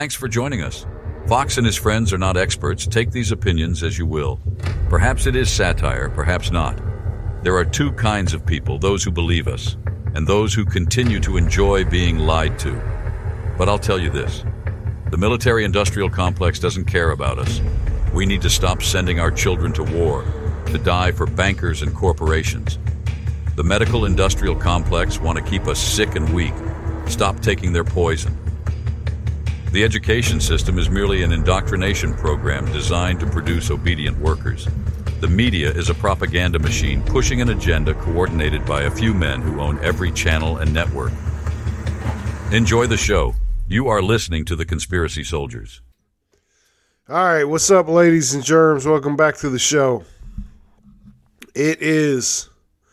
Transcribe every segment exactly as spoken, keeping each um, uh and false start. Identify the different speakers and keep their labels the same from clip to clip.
Speaker 1: Thanks for joining us. Fox and his friends are not experts. Take these opinions as you will. Perhaps it is satire, perhaps not. There are two kinds of people, those who believe us, and those who continue to enjoy being lied to. But I'll tell you this. The military-industrial complex doesn't care about us. We need to stop sending our children to war, to die for bankers and corporations. The medical-industrial complex want to keep us sick and weak. Stop taking their poison. The education system is merely an indoctrination program designed to produce obedient workers. The media is a propaganda machine pushing an agenda coordinated by a few men who own every channel and network. Enjoy the show. You are listening to The Conspiracy Soldiers.
Speaker 2: All right, what's up, ladies and germs? Welcome back to the show. It is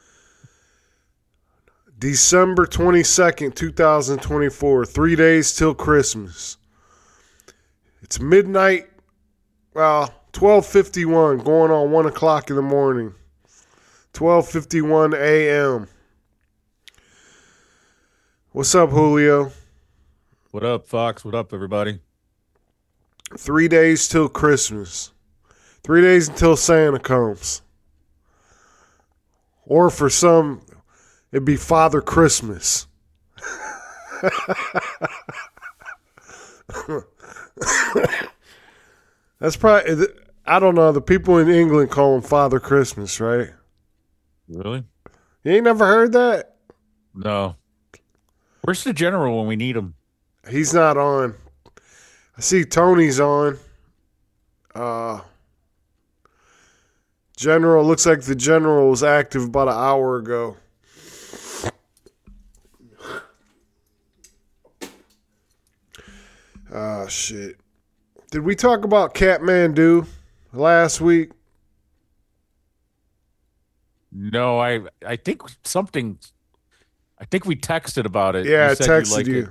Speaker 2: December twenty-second, twenty twenty-four, three days till Christmas. It's midnight, well, twelve fifty-one, going on one o'clock in the morning, twelve fifty-one a.m. What's up, Julio?
Speaker 3: What up, Fox? What up, everybody?
Speaker 2: Three days till Christmas. Three days until Santa comes. Or for some, it'd be Father Christmas. That's probably, I don't know, the people in England call him Father Christmas, right?
Speaker 3: Really?
Speaker 2: You ain't never heard that?
Speaker 3: No. Where's the general when we need him?
Speaker 2: He's not on. I see Tony's on. Uh, General, looks like the general was active about an hour ago. Ah, shit. Did we talk about Kathmandu last week?
Speaker 3: No, I I think something, I think we texted about it.
Speaker 2: Yeah,
Speaker 3: You
Speaker 2: I
Speaker 3: said
Speaker 2: texted
Speaker 3: like
Speaker 2: you.
Speaker 3: it.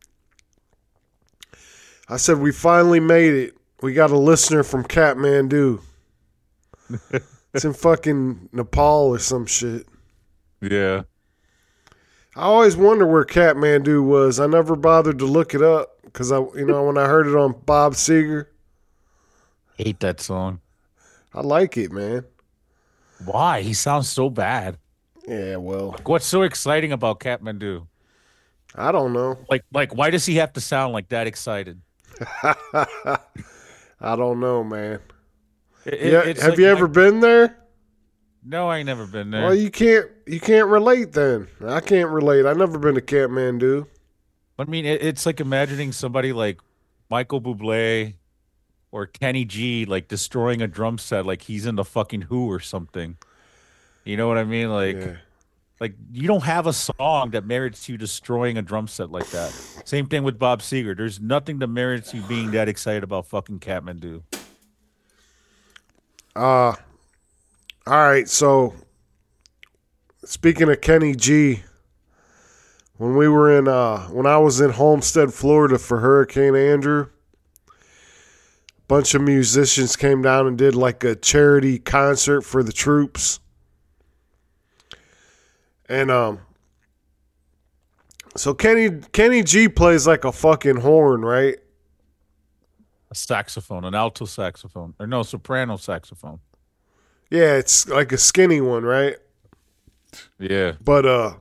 Speaker 2: I said, we finally made it. We got a listener from Kathmandu. It's in fucking Nepal or some shit.
Speaker 3: Yeah.
Speaker 2: I always wonder where Kathmandu was. I never bothered to look it up because I, you know, when I heard it on Bob Seger,
Speaker 3: Hate that song.
Speaker 2: I like it, man.
Speaker 3: Why? He sounds so bad.
Speaker 2: Yeah, well,
Speaker 3: What's so exciting about Kathmandu?
Speaker 2: I don't know.
Speaker 3: Like, like, why does he have to sound like that excited?
Speaker 2: I don't know, man.
Speaker 3: It- it-
Speaker 2: Yeah,
Speaker 3: it's
Speaker 2: have
Speaker 3: like
Speaker 2: you
Speaker 3: my-
Speaker 2: ever been there?
Speaker 3: No, I ain't never been there.
Speaker 2: Well, you can't. You can't relate then. I can't relate. I've never been to Kathmandu.
Speaker 3: I mean, it, it's like imagining somebody like Michael Bublé or Kenny G like destroying a drum set like he's in the fucking Who or something. You know what I mean? Like,
Speaker 2: Yeah.
Speaker 3: like you don't have a song that merits you destroying a drum set like that. Same thing with Bob Seger. There's nothing that merits you being that excited about fucking Kathmandu.
Speaker 2: Uh, all right, so speaking of Kenny G, when we were in, uh, when I was in Homestead, Florida for Hurricane Andrew, a bunch of musicians came down and did like a charity concert for the troops. And, um, so Kenny, Kenny G plays like a fucking horn, right?
Speaker 3: A saxophone, an alto saxophone, or no, soprano saxophone.
Speaker 2: Yeah, it's like a skinny one, right?
Speaker 3: Yeah.
Speaker 2: But uh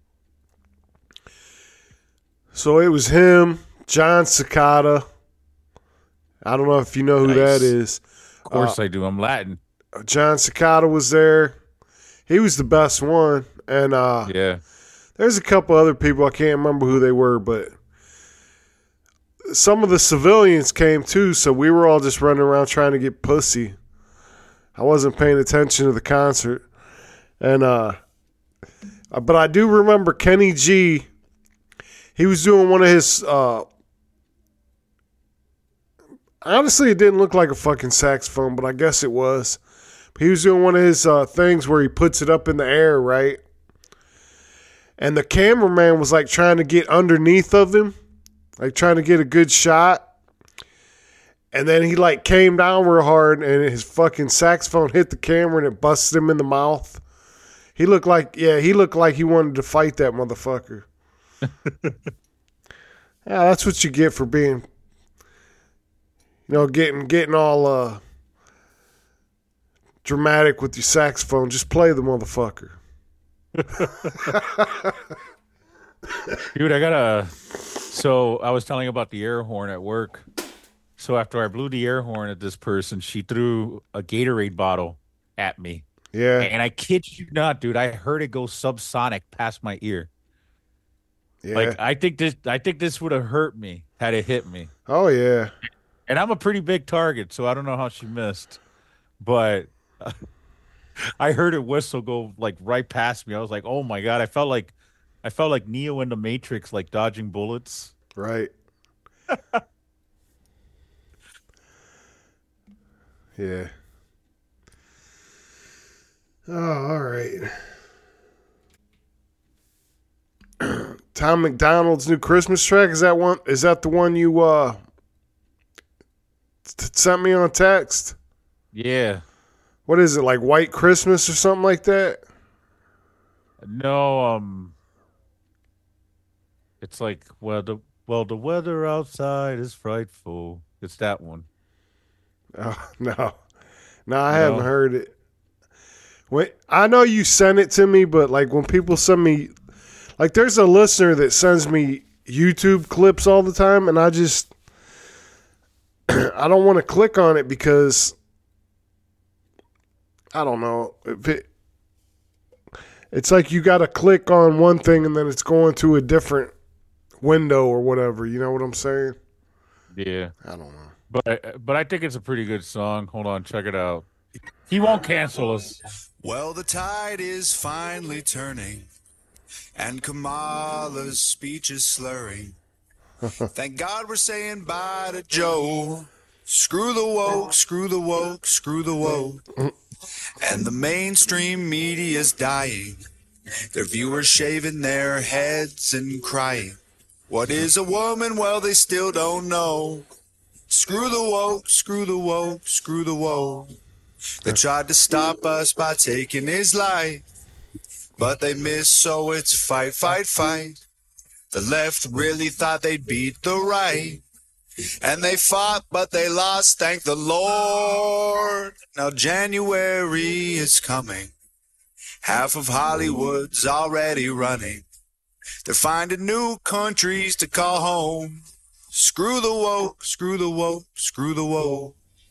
Speaker 2: so it was him, John Cicada. I don't know if you know who
Speaker 3: Nice.
Speaker 2: that is.
Speaker 3: Of course I do. I'm Latin.
Speaker 2: John Cicada was there. He was the best one. And uh
Speaker 3: Yeah.
Speaker 2: there's a couple other people, I can't remember who they were, but some of the civilians came too, so we were all just running around trying to get pussy. I wasn't paying attention to the concert. And uh but I do remember Kenny G. He was doing one of his uh honestly, it didn't look like a fucking saxophone, but I guess it was. He was doing one of his uh, things where he puts it up in the air, right? And the cameraman was like trying to get underneath of him, like trying to get a good shot. And then he like came down real hard and his fucking saxophone hit the camera and it busted him in the mouth. He looked like, yeah, he looked like he wanted to fight that motherfucker. Yeah, that's what you get for being you know, getting getting all uh, dramatic with your saxophone, just play the motherfucker.
Speaker 3: Dude, I got a. So I was telling about the air horn at work. So after I blew the air horn at this person, she threw a Gatorade bottle at me.
Speaker 2: Yeah.
Speaker 3: And I kid you not, dude, I heard it go subsonic past my ear.
Speaker 2: Yeah.
Speaker 3: Like I think this, I think this would have hurt me had it hit me.
Speaker 2: Oh yeah.
Speaker 3: And I'm a pretty big target, so I don't know how she missed, but uh, I heard it whistle go like right past me. I was like, oh my god! I felt like, I felt like Neo in the Matrix, like dodging bullets.
Speaker 2: Right. Yeah. Oh, all right. Tom McDonald's new Christmas track, is that one? Is that the one you uh t- sent me on text?
Speaker 3: Yeah.
Speaker 2: What is it, like White Christmas or something like that?
Speaker 3: No, um, it's like well the well the weather outside is frightful. It's that one.
Speaker 2: Oh, no, no, I
Speaker 3: No.
Speaker 2: haven't heard it. Wait, I know you sent it to me, but like when people send me, like there's a listener that sends me YouTube clips all the time, and I just I don't want to click on it because I don't know if it. It's like you got to click on one thing and then it's going to a different window or whatever. You know what I'm saying?
Speaker 3: Yeah,
Speaker 2: I don't know.
Speaker 3: but but I think it's a pretty good song. Hold on, check it out. He won't cancel us.
Speaker 4: Well, the tide is finally turning, and Kamala's speech is slurring. Thank God we're saying bye to Joe. Screw the woke, screw the woke, screw the woke. And the mainstream media's dying. Their viewers shaving their heads and crying. What is a woman? Well, they still don't know. Screw the woke, screw the woke, screw the woke. They tried to stop us by taking his life, but they missed, so it's fight, fight, fight. The left really thought they'd beat the right, and they fought, but they lost, thank the Lord. Now January is coming. Half of Hollywood's already running. They're finding new countries to call home. Screw the woke, screw the woke, screw the woke.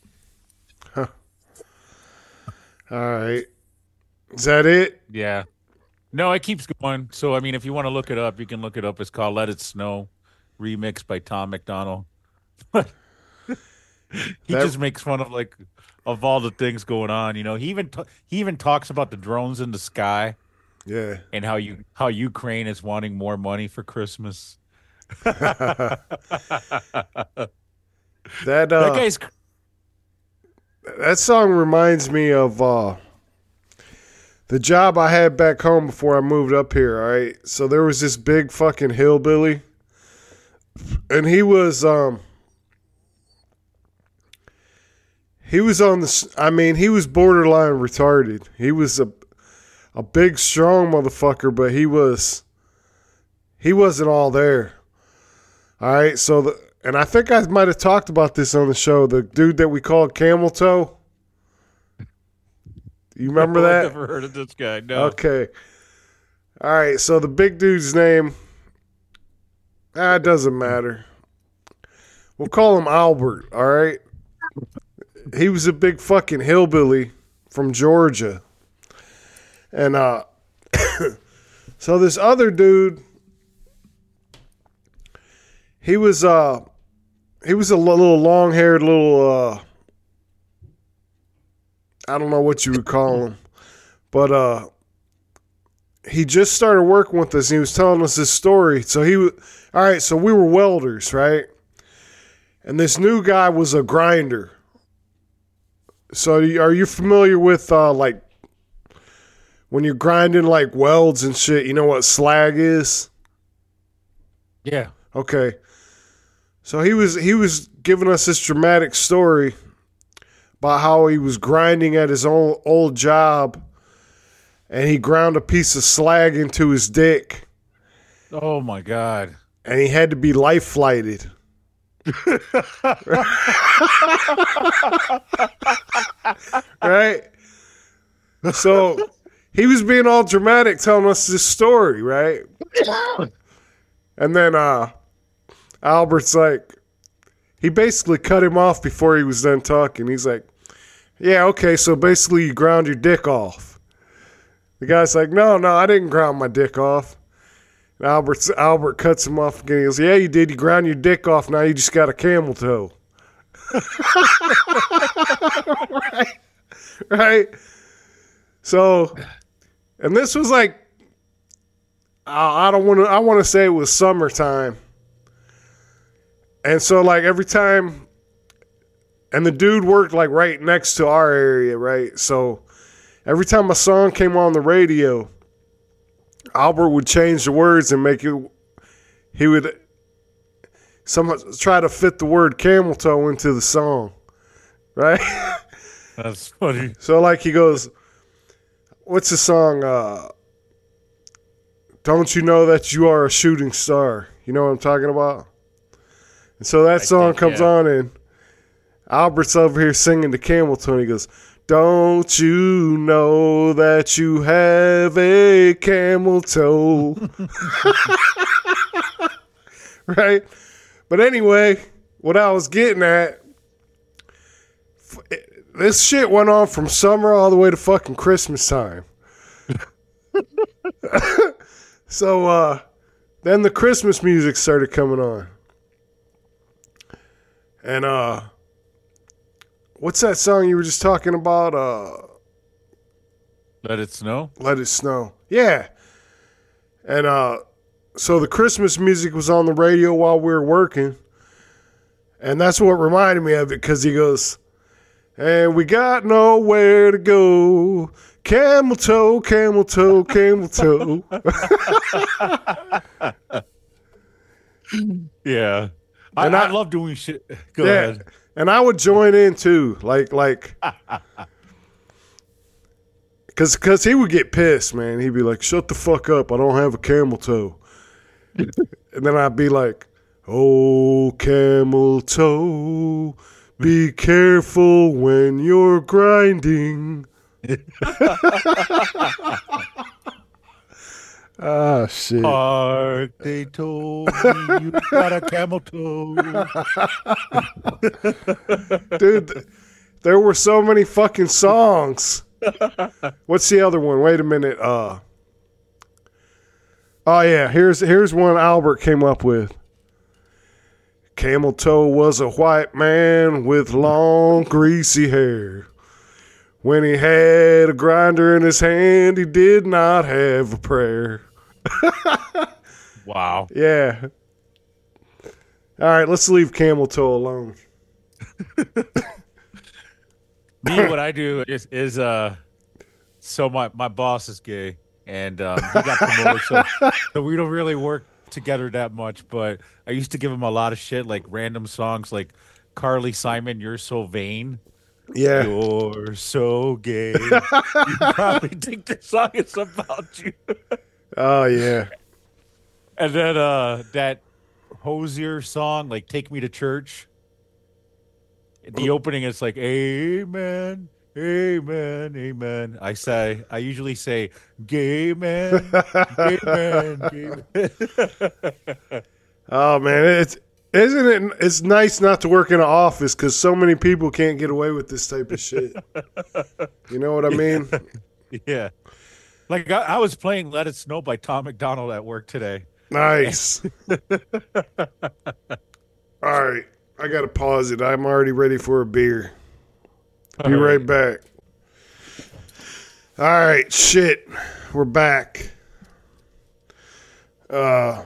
Speaker 2: All right. Is that it?
Speaker 3: Yeah. No, it keeps going. So, I mean, if you want to look it up, you can look it up. It's called Let It Snow, remixed by Tom McDonald. he
Speaker 2: That-
Speaker 3: just makes fun of, like, of all the things going on. You know, he even t- he even talks about the drones in the sky
Speaker 2: Yeah.
Speaker 3: and how you how Ukraine is wanting more money for Christmas.
Speaker 2: That uh,
Speaker 3: That guy's cr-
Speaker 2: that song reminds me of uh, the job I had back home before I moved up here. All right, so there was this big fucking hillbilly, and he was um he was on the. s- I mean, he was borderline retarded. He was a a big, strong motherfucker, but he was he wasn't all there. All right, so the and I think I might have talked about this on the show. The dude that we called Camel Toe. You remember
Speaker 3: I've
Speaker 2: that?
Speaker 3: never heard of this guy. No.
Speaker 2: Okay. All right, so the big dude's name, ah, it doesn't matter. We'll call him Albert, all right? He was a big fucking hillbilly from Georgia. And uh so this other dude, he was uh he was a little long-haired little uh I don't know what you would call him. But uh he just started working with us and he was telling us this story. So he was all right, so we were welders, right? And this new guy was a grinder. So are you familiar with uh like when you're grinding like welds and shit, you know what slag is?
Speaker 3: Yeah.
Speaker 2: Okay. So he was he was giving us this dramatic story about how he was grinding at his old old job and he ground a piece of slag into his dick
Speaker 3: Oh my God.
Speaker 2: and he had to be life flighted. Right? So he was being all dramatic telling us this story, right? And then uh, Albert's like, he basically cut him off before he was done talking. He's like, yeah, okay, so basically you ground your dick off. The guy's like, no, no, I didn't ground my dick off. And Albert's, Albert cuts him off again. He goes, yeah, you did. You ground your dick off. Now you just got a camel toe. Right? Right? So, and this was like, I, I don't want to, I want to say it was summertime. And so, like, every time, and the dude worked, like, right next to our area, right? So, every time a song came on the radio, Albert would change the words and make it, he would somehow try to fit the word camel toe into the song, right?
Speaker 3: That's funny.
Speaker 2: So, like, he goes, what's the song? Uh, Don't you know that you are a shooting star? You know what I'm talking about? And so that
Speaker 3: I
Speaker 2: song
Speaker 3: think,
Speaker 2: comes
Speaker 3: yeah.
Speaker 2: on, and Albert's over here singing the camel toe, and he goes, don't you know that you have a camel toe? Right? But anyway, what I was getting at, this shit went on from summer all the way to fucking Christmas time. So, uh, then the Christmas music started coming on. And, uh, what's that song you were just talking about? Uh,
Speaker 3: Let It Snow?
Speaker 2: Let It Snow. Yeah. And, uh, so the Christmas music was on the radio while we were working. And that's what reminded me of it, because he goes, and we got nowhere to go. Camel toe, camel toe, camel toe.
Speaker 3: Yeah. I,
Speaker 2: And
Speaker 3: I,
Speaker 2: I-
Speaker 3: love doing shit. Go
Speaker 2: Yeah.
Speaker 3: ahead.
Speaker 2: And I would join in too. Like, like, cause, cause he would get pissed, man. He'd be like, shut the fuck up. I don't have a camel toe. And then I'd be like, oh, camel toe, be careful when you're grinding. Ah, shit.
Speaker 3: Hark, they told me you got a camel toe.
Speaker 2: Dude, th- there were so many fucking songs. What's the other one? Wait a minute. Uh, oh, yeah. Here's, here's one Albert came up with. Camel toe was a white man with long, greasy hair. When he had a grinder in his hand, he did not have a prayer.
Speaker 3: Wow.
Speaker 2: Yeah. All right, let's leave camel toe alone.
Speaker 3: Me, what I do is, is uh, so my, my boss is gay, and um, he got promoted, so, so we don't really work together that much, but I used to give him a lot of shit, like random songs like Carly Simon, You're So Vain.
Speaker 2: Yeah.
Speaker 3: You're so gay. You probably think this song is about you.
Speaker 2: Oh, yeah.
Speaker 3: And then uh, that Hosier song, like Take Me to Church. The opening is like, Amen, Amen, Amen. I say, I usually say, Gay man, gay man, gay man.
Speaker 2: Oh, man. It's, isn't it? It's nice not to work in an office because so many people can't get away with this type of shit. You know what I mean?
Speaker 3: Yeah. Like, I, I was playing Let It Snow by Tom McDonald at work today.
Speaker 2: Nice. All right. I got to pause it. I'm already ready for a beer. Be
Speaker 3: All
Speaker 2: right
Speaker 3: right.
Speaker 2: back. All right. Shit. We're back. Uh,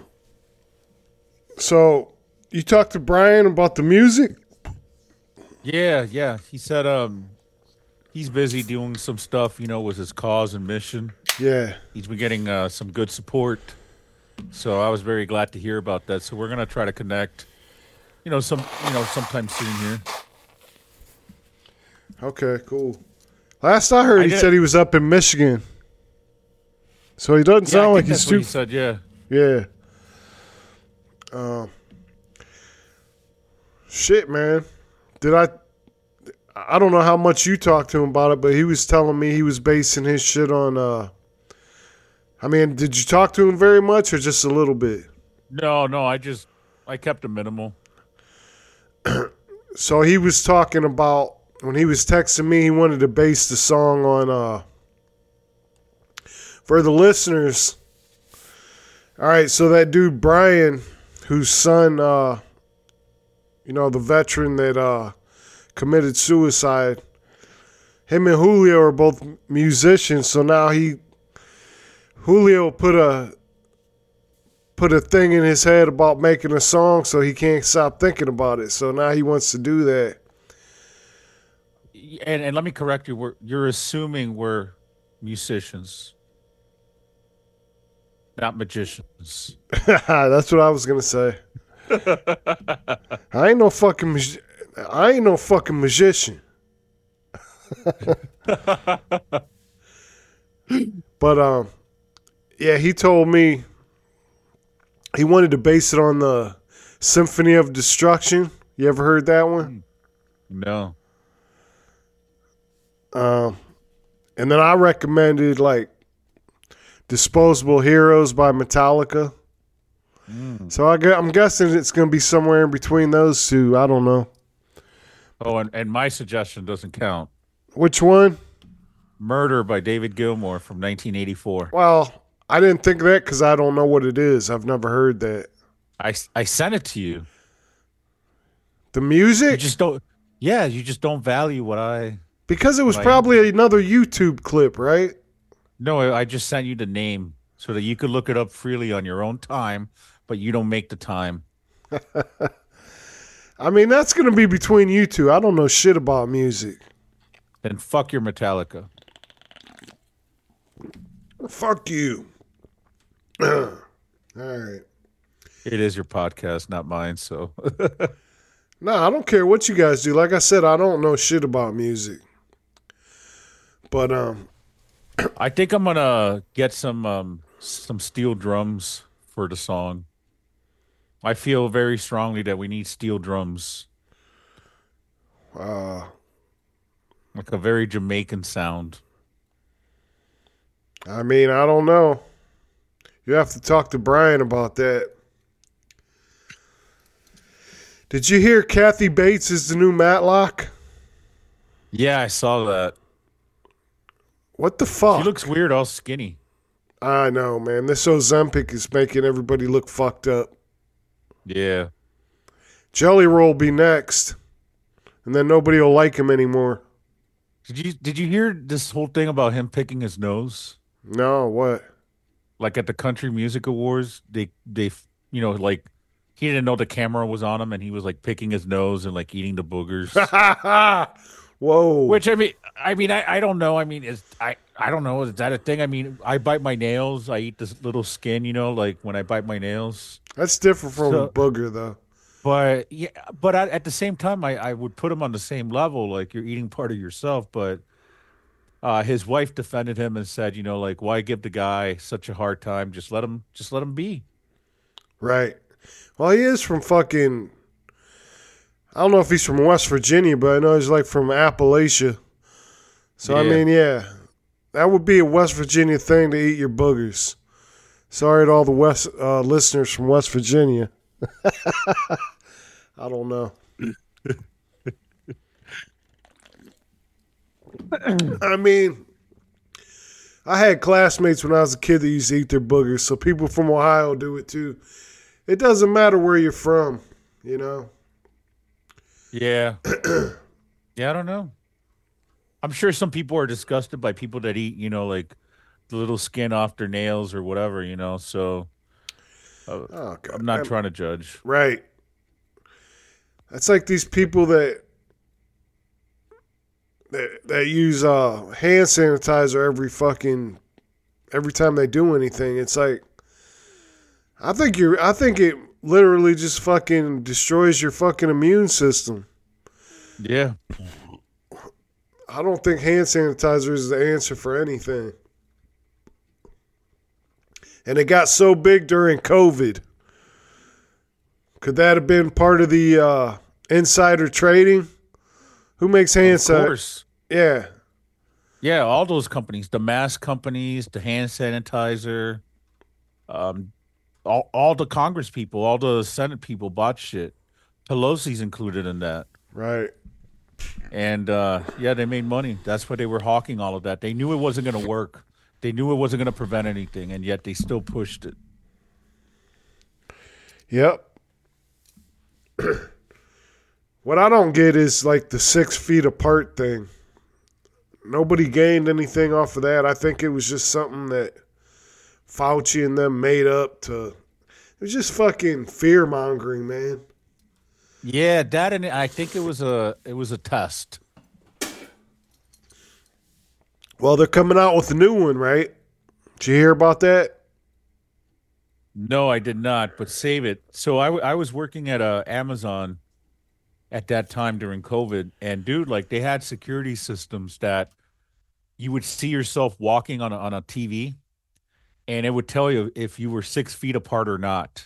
Speaker 2: so you talked to Brian about the music?
Speaker 3: Yeah, yeah. He said um he's busy doing some stuff, you know, with his cause and mission.
Speaker 2: Yeah.
Speaker 3: He's been getting uh, some good support. So I was very glad to hear about that. So we're gonna try to connect, you know, some you know, sometime soon here.
Speaker 2: Okay, cool. Last I heard,
Speaker 3: I
Speaker 2: he
Speaker 3: did-
Speaker 2: said he was up in Michigan. So he doesn't
Speaker 3: Yeah, I
Speaker 2: sound like
Speaker 3: think
Speaker 2: he's
Speaker 3: that's what he
Speaker 2: too.
Speaker 3: said, yeah.
Speaker 2: Yeah. Um. Shit, man. Did I? I don't know how much you talked to him about it, but he was telling me he was basing his shit on. Uh, I mean, did you talk to him very much or just a little bit?
Speaker 3: No, no, I just I kept it minimal.
Speaker 2: So he was talking about when he was texting me, he wanted to base the song on. Uh, for the listeners, all right. So that dude Brian, whose son, uh, you know, the veteran that uh, committed suicide. Him and Julio are both musicians, so now he Julio put a put a thing in his head about making a song, so he can't stop thinking about it. So now he wants to do that.
Speaker 3: And and let me correct you. We're, you're assuming we're musicians, not magicians.
Speaker 2: That's what I was gonna say. I ain't no fucking mag- I ain't no fucking magician. But um, yeah, he told me he wanted to base it on the Symphony of Destruction. You ever heard that one?
Speaker 3: No.
Speaker 2: Um, and then I recommended like Disposable Heroes by Metallica. Mm. So I gu- I'm guessing it's going to be somewhere in between those two. I don't know.
Speaker 3: Oh, and, and my suggestion doesn't count.
Speaker 2: Which one?
Speaker 3: Murder by David Gilmour from nineteen eighty-four.
Speaker 2: Well, I didn't think of that because I don't know what it is. I've never heard that.
Speaker 3: I, I sent it to you.
Speaker 2: The music?
Speaker 3: You just don't. Yeah, you just don't value what I.
Speaker 2: Because it was
Speaker 3: what
Speaker 2: probably another YouTube clip, right?
Speaker 3: No, I just sent you the name so that you could look it up freely on your own time, but you don't make the time.
Speaker 2: I mean, that's going to be between you two. I don't know shit about music.
Speaker 3: Then fuck your Metallica.
Speaker 2: Fuck you. All right.
Speaker 3: It is your podcast, not mine, so.
Speaker 2: No, I don't care what you guys do. Like I said, I don't know shit about music. But um
Speaker 3: I think I'm gonna get some um some steel drums for the song. I feel very strongly that we need steel drums.
Speaker 2: uh
Speaker 3: Like a very Jamaican sound.
Speaker 2: I mean, I don't know. You have to talk to Brian about that. Did you hear Kathy Bates is the new Matlock?
Speaker 3: Yeah, I saw that.
Speaker 2: What the fuck?
Speaker 3: She looks weird, all skinny.
Speaker 2: I know, man. This Ozempic is making everybody look fucked up.
Speaker 3: Yeah.
Speaker 2: Jelly Roll will be next. And then nobody will like him anymore.
Speaker 3: Did you did you hear this whole thing about him picking his nose?
Speaker 2: No, what?
Speaker 3: Like at the Country Music Awards, they they you know like he didn't know the camera was on him, and he was like picking his nose and like eating the boogers.
Speaker 2: Whoa.
Speaker 3: Which I mean, I mean, I, I don't know. I mean, is I I don't know. Is that a thing? I mean, I bite my nails. I eat this little skin. You know, like when I bite my nails.
Speaker 2: That's different from
Speaker 3: So-
Speaker 2: a booger, though.
Speaker 3: But yeah, but I, at the same time, I, I would put him on the same level. Like you're eating part of yourself. But uh, his wife defended him and said, you know, like why give the guy such a hard time? Just let him, just let him be.
Speaker 2: Right. Well, he is from fucking... I don't know if he's from West Virginia, but I know he's like from Appalachia. So, I
Speaker 3: Yeah.
Speaker 2: mean, yeah. That would be a West Virginia thing to eat your boogers. Sorry to all the West uh, listeners from West Virginia. I don't know. I mean, I had classmates when I was a kid that used to eat their boogers, so people from Ohio do it too. It doesn't matter where you're from, you know?
Speaker 3: Yeah. Yeah, I don't know. I'm sure some people are disgusted by people that eat, you know, like the little skin off their nails or whatever, you know. So uh,
Speaker 2: Oh, God.
Speaker 3: I'm not
Speaker 2: I'm-
Speaker 3: trying to judge.
Speaker 2: Right. That's like these people that that, that use uh, hand sanitizer every fucking every time they do anything. It's like I think you're I think it literally just fucking destroys your fucking immune system.
Speaker 3: Yeah.
Speaker 2: I don't think hand sanitizer is the answer for anything. And it got so big during COVID. Could that have been part of the uh, Insider trading. Who makes hand
Speaker 3: Of
Speaker 2: sanitizer?
Speaker 3: course.
Speaker 2: Yeah.
Speaker 3: Yeah, all those companies, the mask companies, the hand sanitizer, um, all all the Congress people, all the Senate people bought shit. Pelosi's included in that.
Speaker 2: Right.
Speaker 3: And uh, yeah, they made money. That's why they were hawking all of that. They knew it wasn't going to work. They knew it wasn't going to prevent anything, and yet they still pushed it.
Speaker 2: Yep. What I don't get is like the six feet apart thing. Nobody gained anything off of that. I think it was just something that Fauci and them made up to. It was just fucking fear mongering, man.
Speaker 3: Yeah, that and I think it was a it was a test.
Speaker 2: Well, they're coming out with a new one, right? Did you hear about that?
Speaker 3: No, I did not, but save it. So I, w- I was working at uh, Amazon at that time during COVID, and dude, like they had security systems that you would see yourself walking on a, on a T V, and it would tell you if you were six feet apart or not.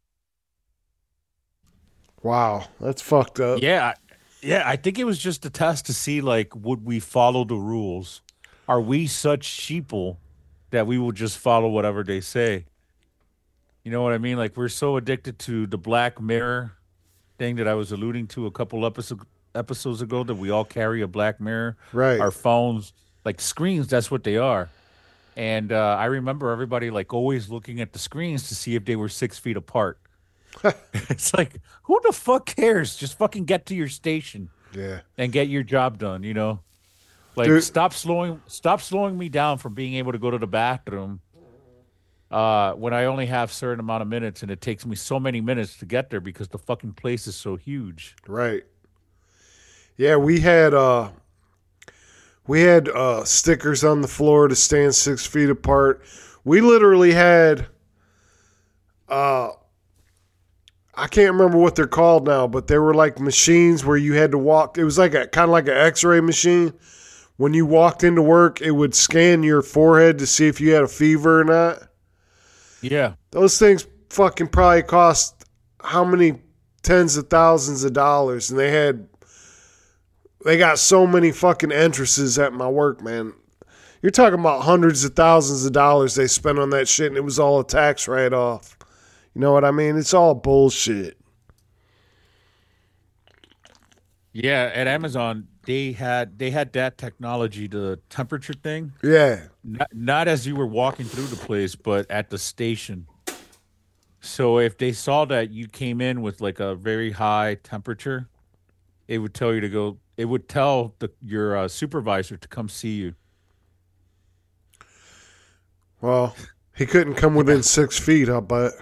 Speaker 2: Wow, that's fucked up.
Speaker 3: Yeah, I- yeah, I think it was just a test to see like would we follow the rules? Are we such sheeple that we will just follow whatever they say? You know what I mean? Like we're so addicted to the Black Mirror thing that I was alluding to a couple episode, episodes ago that we all carry a Black Mirror.
Speaker 2: Right.
Speaker 3: Our phones, like screens, that's what they are. And uh, I remember everybody like always looking at the screens to see if they were six feet apart. It's like, who the fuck cares? Just fucking get to your station
Speaker 2: Yeah.
Speaker 3: and get your job done, you know? Like
Speaker 2: Dude.
Speaker 3: stop slowing stop slowing me down from being able to go to the bathroom uh, when I only have a certain amount of minutes and it takes me so many minutes to get there because the fucking place is so huge.
Speaker 2: Right. Yeah, we had uh we had uh stickers on the floor to stand six feet apart. We literally had uh I can't remember what they're called now, but they were like machines where you had to walk. It was like a kind of like an X-ray machine. When you walked into work, it would scan your forehead to see if you had a fever or not.
Speaker 3: Yeah.
Speaker 2: Those things fucking probably cost how many tens of thousands of dollars, and they had they got so many fucking entrances at my work, man. You're talking about hundreds of thousands of dollars they spent on that shit, and it was all a tax write-off. You know what I mean? It's all bullshit.
Speaker 3: Yeah, at Amazon they had they had that technology, the temperature thing.
Speaker 2: Yeah.
Speaker 3: Not, not as you were walking through the place, but at the station. So if they saw that you came in with like a very high temperature, it would tell you to go. It would tell the, your uh, supervisor to come see you.
Speaker 2: Well, he couldn't come within six feet, I bet.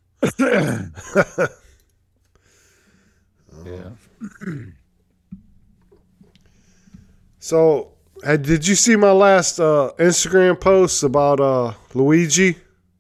Speaker 3: Yeah.
Speaker 2: So, hey, did you see my last uh, Instagram post about uh, Luigi?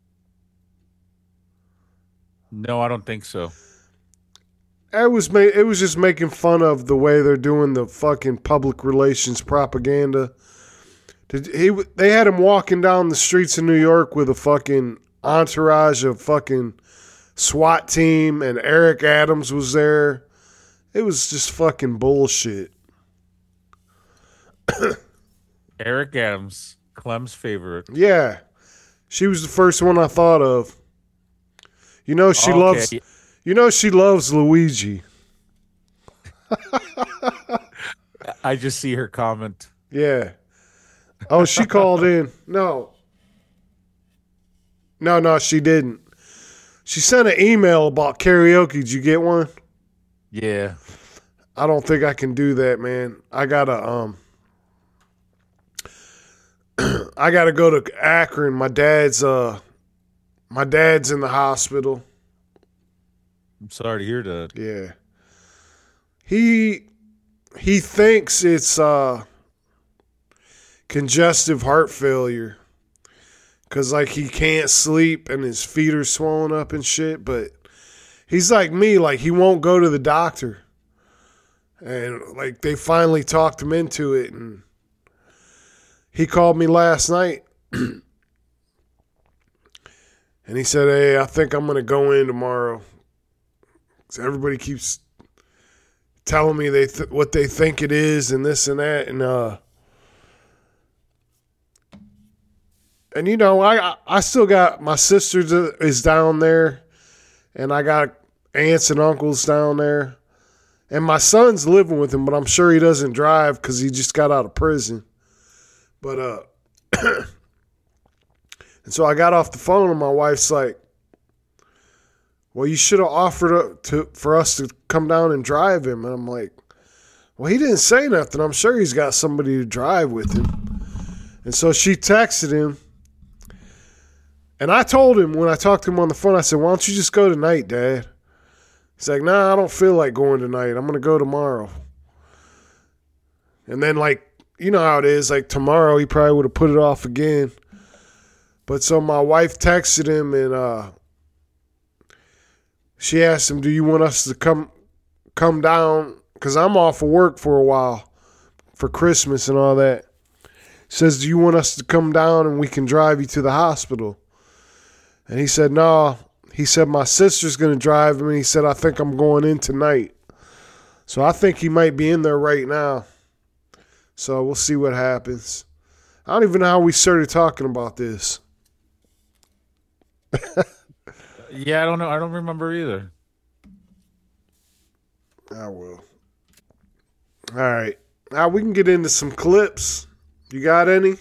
Speaker 3: No, I don't think so.
Speaker 2: It was ma- it was just making fun of the way they're doing the fucking public relations propaganda. Did he? They had him walking down the streets of New York with a fucking entourage of fucking SWAT team, and Eric Adams was there. It was just fucking bullshit.
Speaker 3: Eric Adams, Clem's favorite.
Speaker 2: Yeah, she was the first one I thought of. You know she
Speaker 3: Okay.
Speaker 2: loves. You know she loves Luigi.
Speaker 3: I just see her comment.
Speaker 2: Yeah. Oh, she called in. No. No, no, she didn't. She sent an email about karaoke. Did you get one?
Speaker 3: Yeah.
Speaker 2: I don't think I can do that, man. I gotta um I gotta go to Akron. My dad's uh my dad's in the hospital.
Speaker 3: I'm sorry to hear that.
Speaker 2: Yeah. He he thinks it's uh congestive heart failure. Cause like he can't sleep and his feet are swollen up and shit, but he's like me, like he won't go to the doctor. And like they finally talked him into it, and he called me last night and he said, "Hey, I think I'm gonna go in tomorrow." So everybody keeps telling me they th- what they think it is and this and that. And, uh, and you know, I, I still got my sister is down there, and I got aunts and uncles down there. And my son's living with him, but I'm sure he doesn't drive because he just got out of prison. But, uh, and so I got off the phone, and my wife's like, well, you should have offered to, for us to come down and drive him. And I'm like, well, he didn't say nothing. I'm sure he's got somebody to drive with him. And so she texted him. And I told him when I talked to him on the phone, I said, why don't you just go tonight, Dad? He's like, nah, I don't feel like going tonight. I'm going to go tomorrow. And then, like, you know how it is. Like, tomorrow he probably would have put it off again. But so my wife texted him, and uh, she asked him, do you want us to come come down? Because I'm off of work for a while for Christmas and all that. Says, do you want us to come down and we can drive you to the hospital? And he said, no. He said, my sister's going to drive him. And he said, I think I'm going in tonight. So I think he might be in there right now. So we'll see what happens. I don't even know how we started talking about this.
Speaker 3: Yeah, I don't know. I don't remember either.
Speaker 2: I will. All right. Now we can get into some clips. You got any?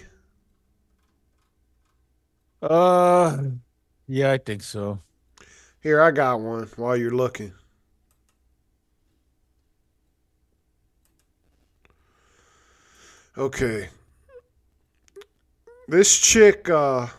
Speaker 3: Uh, yeah, I think so.
Speaker 2: Here, I got one while you're looking. Okay. This chick, uh, I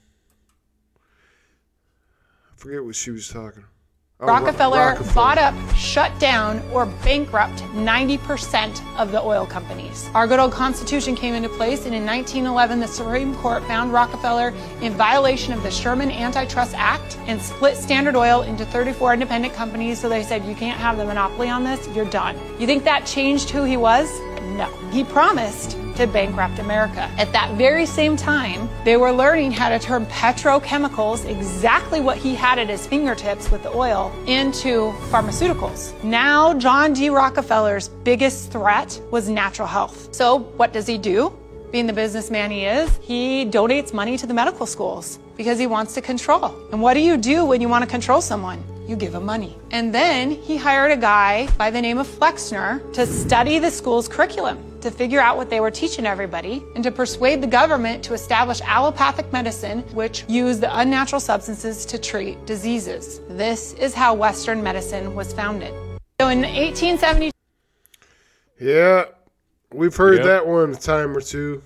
Speaker 2: forget what she was talking. Oh,
Speaker 5: Rockefeller,
Speaker 2: Rockefeller
Speaker 5: bought up, shut down, or bankrupt ninety percent of the oil companies. Our good old Constitution came into place, and in nineteen eleven, the Supreme Court found Rockefeller in violation of the Sherman Antitrust Act and split Standard Oil into thirty-four independent companies. So they said, you can't have the monopoly on this, you're done. You think that changed who he was? No. He promised to bankrupt America. At that very same time, they were learning how to turn petrochemicals, exactly what he had at his fingertips with the oil, into pharmaceuticals. Now, John D. Rockefeller's biggest threat was natural health. So what does he do? Being the businessman he is, he donates money to the medical schools because he wants to control. And what do you do when you want to control someone? You give him money. And then he hired a guy by the name of Flexner to study the school's curriculum, to figure out what they were teaching everybody, and to persuade the government to establish allopathic medicine, which used the unnatural substances to treat diseases. This is how Western medicine was founded. So in eighteen seventy...
Speaker 2: Yeah, we've heard
Speaker 3: Yep.
Speaker 2: that one a time or two.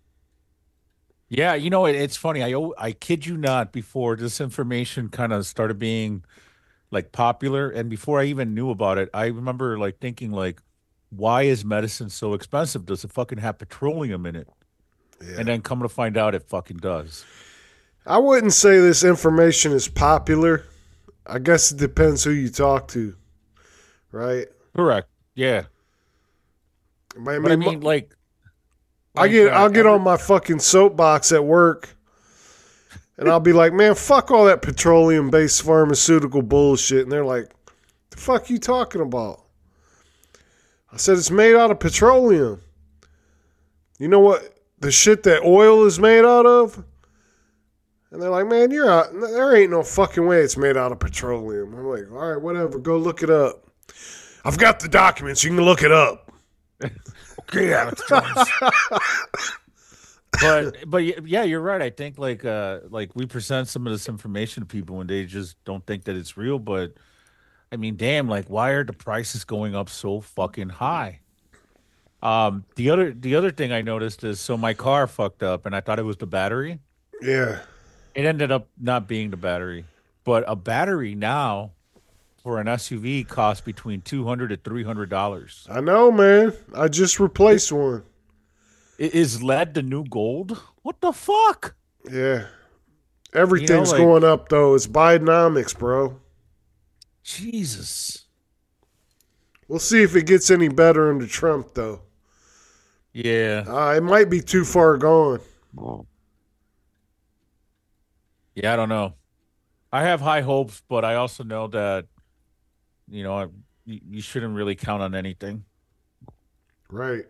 Speaker 3: Yeah, you know, it, it's funny. I o- I kid you not, before this information kind of started being like popular, and before I even knew about it, I remember like thinking like, why is medicine so expensive? Does it fucking have petroleum in it?
Speaker 2: Yeah.
Speaker 3: And then come to find out it fucking does.
Speaker 2: I wouldn't say this information is popular. I guess it depends who you talk to, right?
Speaker 3: Correct. Yeah.
Speaker 2: I mean,
Speaker 3: But I mean, like,
Speaker 2: I get,
Speaker 3: like, uh,
Speaker 2: I'll get
Speaker 3: every-
Speaker 2: on my fucking soapbox at work, and I'll be like, "Man, fuck all that petroleum-based pharmaceutical bullshit." And they're like, "The fuck you talking about?" I said, "It's made out of petroleum. You know what? The shit that oil is made out of." And they're like, "Man, you're out. There ain't no fucking way it's made out of petroleum." I'm like, "All right, whatever. Go look it up. I've got the documents. You can look it up."
Speaker 3: Okay, Alex Jones. but but y- yeah, you're right. I think like uh like we present some of this information to people and they just don't think that it's real. But I mean, damn, like why are the prices going up so fucking high? Um, the other the other thing I noticed is so my car fucked up and I thought it was the battery.
Speaker 2: Yeah.
Speaker 3: It ended up not being the battery, but a battery now for an S U V costs between two hundred to three hundred dollars.
Speaker 2: I know, man. I just replaced one.
Speaker 3: Is lead the new gold? What the fuck?
Speaker 2: Yeah. Everything's
Speaker 3: like-
Speaker 2: going up, though. It's Bidenomics, bro.
Speaker 3: Jesus.
Speaker 2: We'll see if it gets any better under Trump, though.
Speaker 3: Yeah.
Speaker 2: Uh, it might be too far gone.
Speaker 3: Yeah, I don't know. I have high hopes, but I also know that, you know, you, you shouldn't really count on anything.
Speaker 2: Right.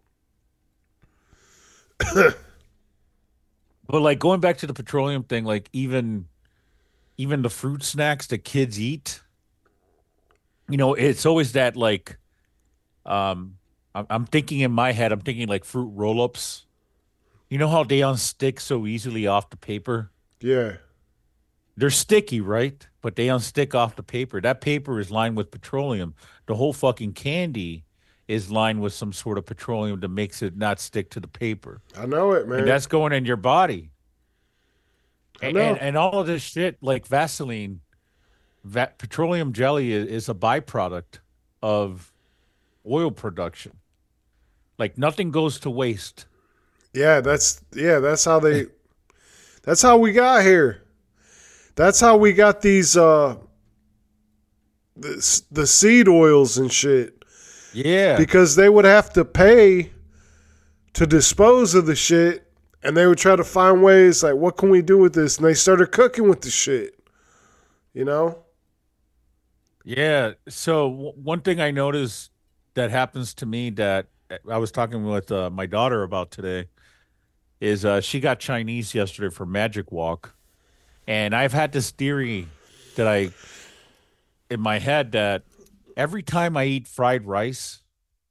Speaker 3: But like going back to the petroleum thing, like even even the fruit snacks that kids eat, you know, it's always that like um I'm, I'm thinking in my head, I'm thinking like fruit roll-ups. You know how they unstick so easily off the paper?
Speaker 2: Yeah.
Speaker 3: They're sticky, right? But they unstick off the paper. That paper is lined with petroleum. The whole fucking candy is lined with some sort of petroleum that makes it not stick to the paper.
Speaker 2: I know it, man.
Speaker 3: And that's going in your body.
Speaker 2: I
Speaker 3: And,
Speaker 2: know.
Speaker 3: and, and all of this shit, like Vaseline, va- petroleum jelly is, is a byproduct of oil production. Like nothing goes to waste.
Speaker 2: Yeah, that's yeah, that's how they that's how we got here. That's how we got these uh the, the seed oils and shit.
Speaker 3: Yeah.
Speaker 2: Because they would have to pay to dispose of the shit, and they would try to find ways like, what can we do with this? And they started cooking with the shit. You know?
Speaker 3: Yeah. So w- one thing I noticed that happens to me that I was talking with uh, my daughter about today is uh, she got Chinese yesterday for Magic Walk. And I've had this theory that I, in my head, that every time I eat fried rice,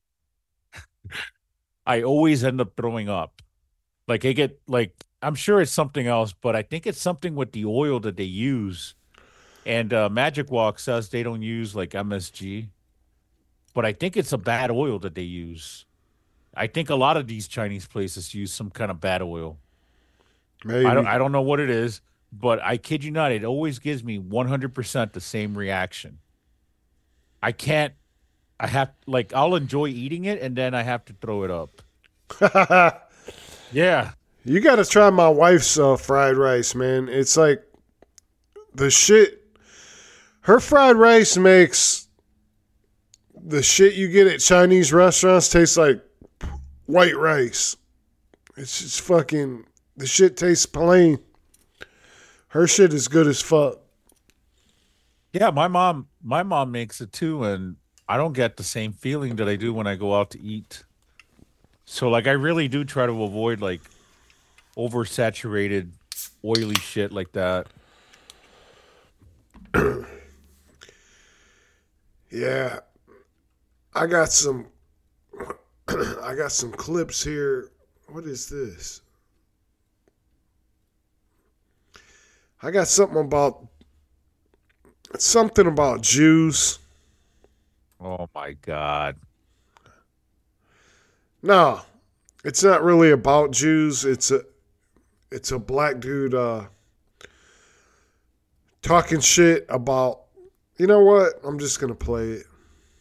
Speaker 3: I always end up throwing up. Like I get like I'm sure it's something else, but I think it's something with the oil that they use. And uh, Magic Walk says they don't use like M S G, but I think it's a bad oil that they use. I think a lot of these Chinese places use some kind of bad oil.
Speaker 2: Maybe.
Speaker 3: I don't I don't know what it is, but I kid you not, it always gives me one hundred percent the same reaction. I can't I have like I'll enjoy eating it and then I have to throw it up. Yeah.
Speaker 2: You got to try my wife's uh, fried rice, man. It's like the shit. Her fried rice makes the shit you get at Chinese restaurants taste like white rice. It's just fucking, the shit tastes plain. Her shit is good as fuck.
Speaker 3: Yeah, my mom my mom makes it too, and I don't get the same feeling that I do when I go out to eat. So like I really do try to avoid like oversaturated oily shit like that.
Speaker 2: Yeah. I got some I got some clips here. What is this? I got something about something about Jews.
Speaker 3: Oh my God.
Speaker 2: No, it's not really about Jews. It's a it's a black dude uh, talking shit about. You know what? I'm just gonna play it.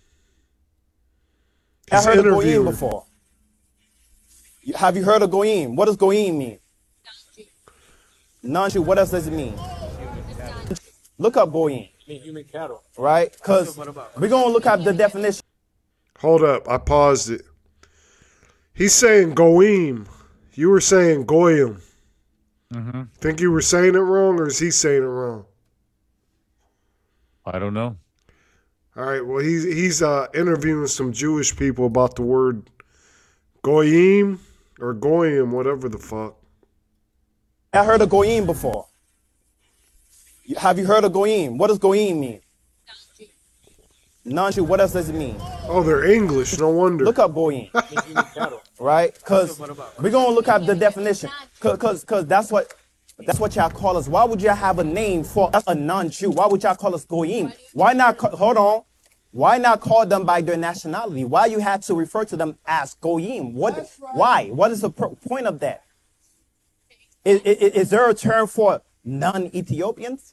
Speaker 6: I
Speaker 2: He's
Speaker 6: heard of goyim
Speaker 2: interviewing.
Speaker 6: before. Have you heard of goyim? What does goyim mean? Non-Jew. What else does it mean? Look up goyim.
Speaker 7: Human cattle.
Speaker 6: Right? Because we're going to look up the definition.
Speaker 2: Hold up, I paused it. He's saying goyim. You were saying goyim.
Speaker 3: Mm-hmm.
Speaker 2: Think you were saying it wrong, or is he saying it wrong?
Speaker 3: I don't know.
Speaker 2: All right. Well, he's he's uh, interviewing some Jewish people about the word goyim or goyim, whatever the fuck.
Speaker 6: I heard of goyim before. Have you heard of goyim? What does goyim mean? Non-Jew. What else does it mean?
Speaker 2: Oh, they're English. No wonder.
Speaker 6: Look up goyim. Right? Because we're going to look up the definition. Because because that's what that's what y'all call us. Why would y'all have a name for us, a non-Jew? Why would y'all call us goyim? Why not? Ca- hold on. Why not call them by their nationality? Why you had to refer to them as goyim? What? Why? What is the pro- point of that? Is, is, is there a term for non-Ethiopians?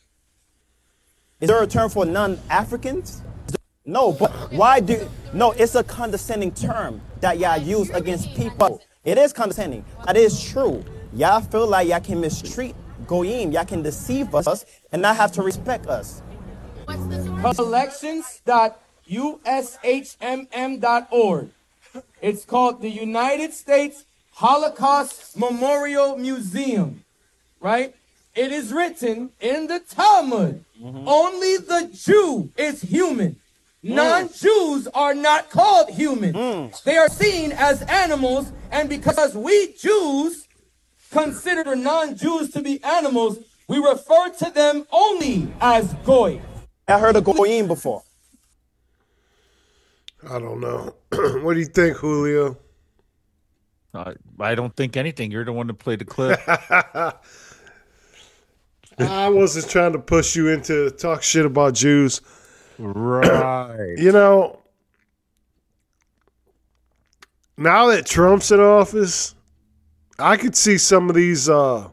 Speaker 6: Is there a term for non-Africans? No, but why do, no, it's a condescending term that y'all use against people. It is condescending. That is true. Y'all feel like y'all can mistreat goyim, y'all can deceive us and not have to respect us.
Speaker 7: Collections dot U S H M M dot org. It's called the United States Holocaust Memorial Museum, right? It is written in the Talmud, only the Jew is human. non-Jews are not called human. Mm. They are seen as animals, and because we Jews consider non-Jews to be animals, we refer to them only as goy.
Speaker 6: I heard of goyim before.
Speaker 2: I don't know. What do you think, Julio?
Speaker 3: Uh, I don't think anything. You're the one that played the clip.
Speaker 2: I wasn't trying to push you into talk shit about Jews.
Speaker 3: Right.
Speaker 2: You know, now that Trump's in office, I could see some of these. Uh,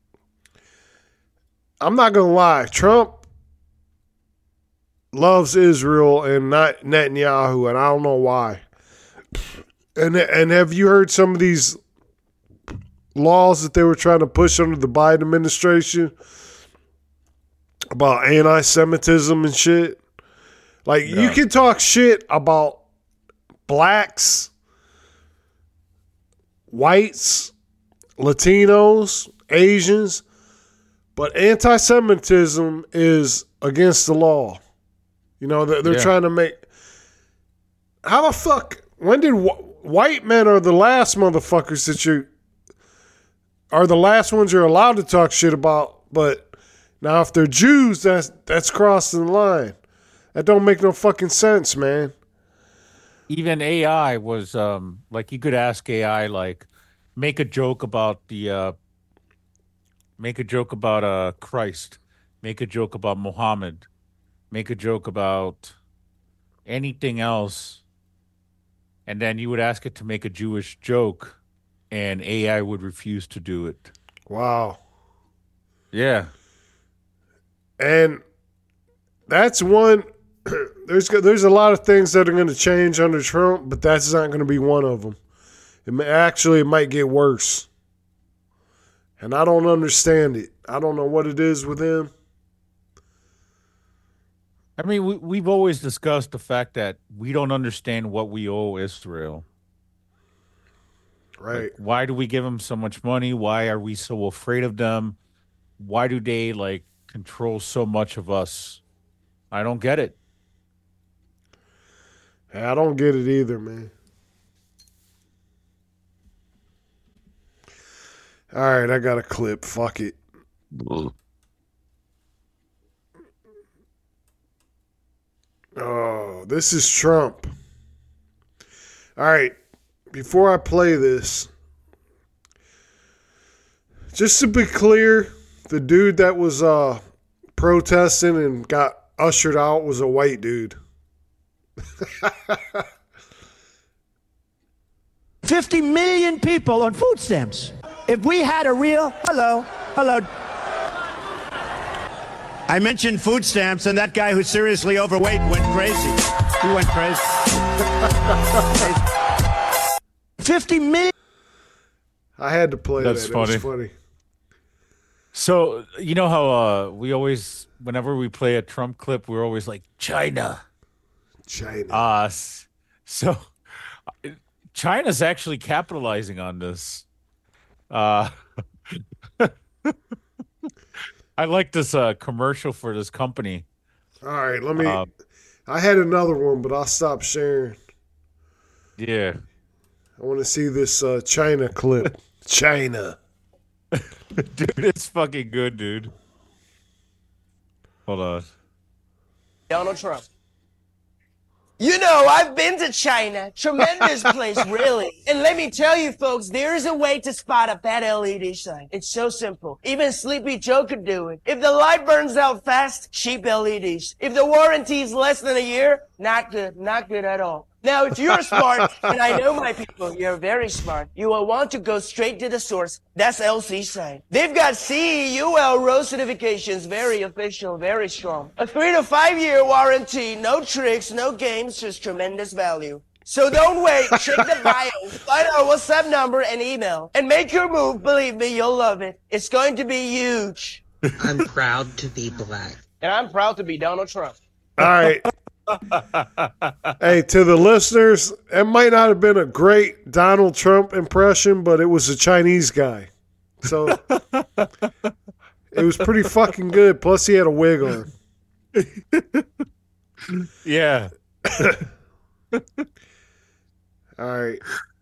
Speaker 2: I'm not going to lie. Trump loves Israel and not Netanyahu, and I don't know why. And and have you heard some of these laws that they were trying to push under the Biden administration about anti-Semitism and shit? Like, yeah. You can talk shit about blacks, whites, Latinos, Asians, but anti-Semitism is against the law. You know, they're, they're yeah. trying to make... How the fuck... When did... White men are the last motherfuckers that you... Are the last ones you're allowed to talk shit about, but now if they're Jews, that's, that's crossing the line. That don't make no fucking sense, man.
Speaker 3: Even A I was... um like, you could ask A I, like, make a joke about the... Uh, make a joke about uh Christ. Make a joke about Muhammad. Make a joke about anything else, and then you would ask it to make a Jewish joke, and A I would refuse to do it.
Speaker 2: Wow.
Speaker 3: Yeah.
Speaker 2: And that's one. There's there's a lot of things that are going to change under Trump, but that's not going to be one of them. It may, actually, it might get worse. And I don't understand it. I don't know what it is with him.
Speaker 3: I mean, we, we've always discussed the fact that we don't understand what we owe Israel.
Speaker 2: Right.
Speaker 3: Like, why do we give them so much money? Why are we so afraid of them? Why do they, like, control so much of us? I don't get it.
Speaker 2: I don't get it either, man. All right, I got a clip. Fuck it. Oh, this is Trump. All right, before I play this, just to be clear, the dude that was uh, protesting and got ushered out was a white dude.
Speaker 8: fifty million people on food stamps. If we had a real... Hello, hello. I mentioned food stamps, and that guy who's seriously overweight went crazy. He went crazy. fifty million...
Speaker 2: I had to play
Speaker 3: That's
Speaker 2: that.
Speaker 3: Funny.
Speaker 2: It was funny.
Speaker 3: So, you know how uh, we always, whenever we play a Trump clip, we're always like, China.
Speaker 2: China.
Speaker 3: Uh, so, China's actually capitalizing on this. Uh, I like this uh, commercial for this company.
Speaker 2: All right, let me.
Speaker 3: Uh,
Speaker 2: I had another one, but I'll stop sharing.
Speaker 3: Yeah.
Speaker 2: I want to see this uh, China clip. China.
Speaker 3: Dude, it's fucking good, dude. Hold on.
Speaker 9: Donald Trump. You know, I've been to China. Tremendous place, really. And let me tell you, folks, there is a way to spot a bad L E D sign. It's so simple. Even Sleepy Joe could do it. If the light burns out fast, cheap L E Ds. If the warranty is less than a year, not good. Not good at all. Now, if you're smart, and I know my people, you're very smart, you will want to go straight to the source. That's L C sign. They've got C E U L R O certifications, very official, very strong. A three to five year warranty, no tricks, no games, just tremendous value. So don't wait, check the bio, find our WhatsApp number and email, and make your move. Believe me, you'll love it. It's going to be huge.
Speaker 10: I'm proud to be black.
Speaker 9: And I'm proud to be Donald Trump.
Speaker 2: All right. Hey, to the listeners, it might not have been a great Donald Trump impression, but it was a Chinese guy. So it was pretty fucking good. Plus, he had a wig on.
Speaker 3: Yeah.
Speaker 2: All right.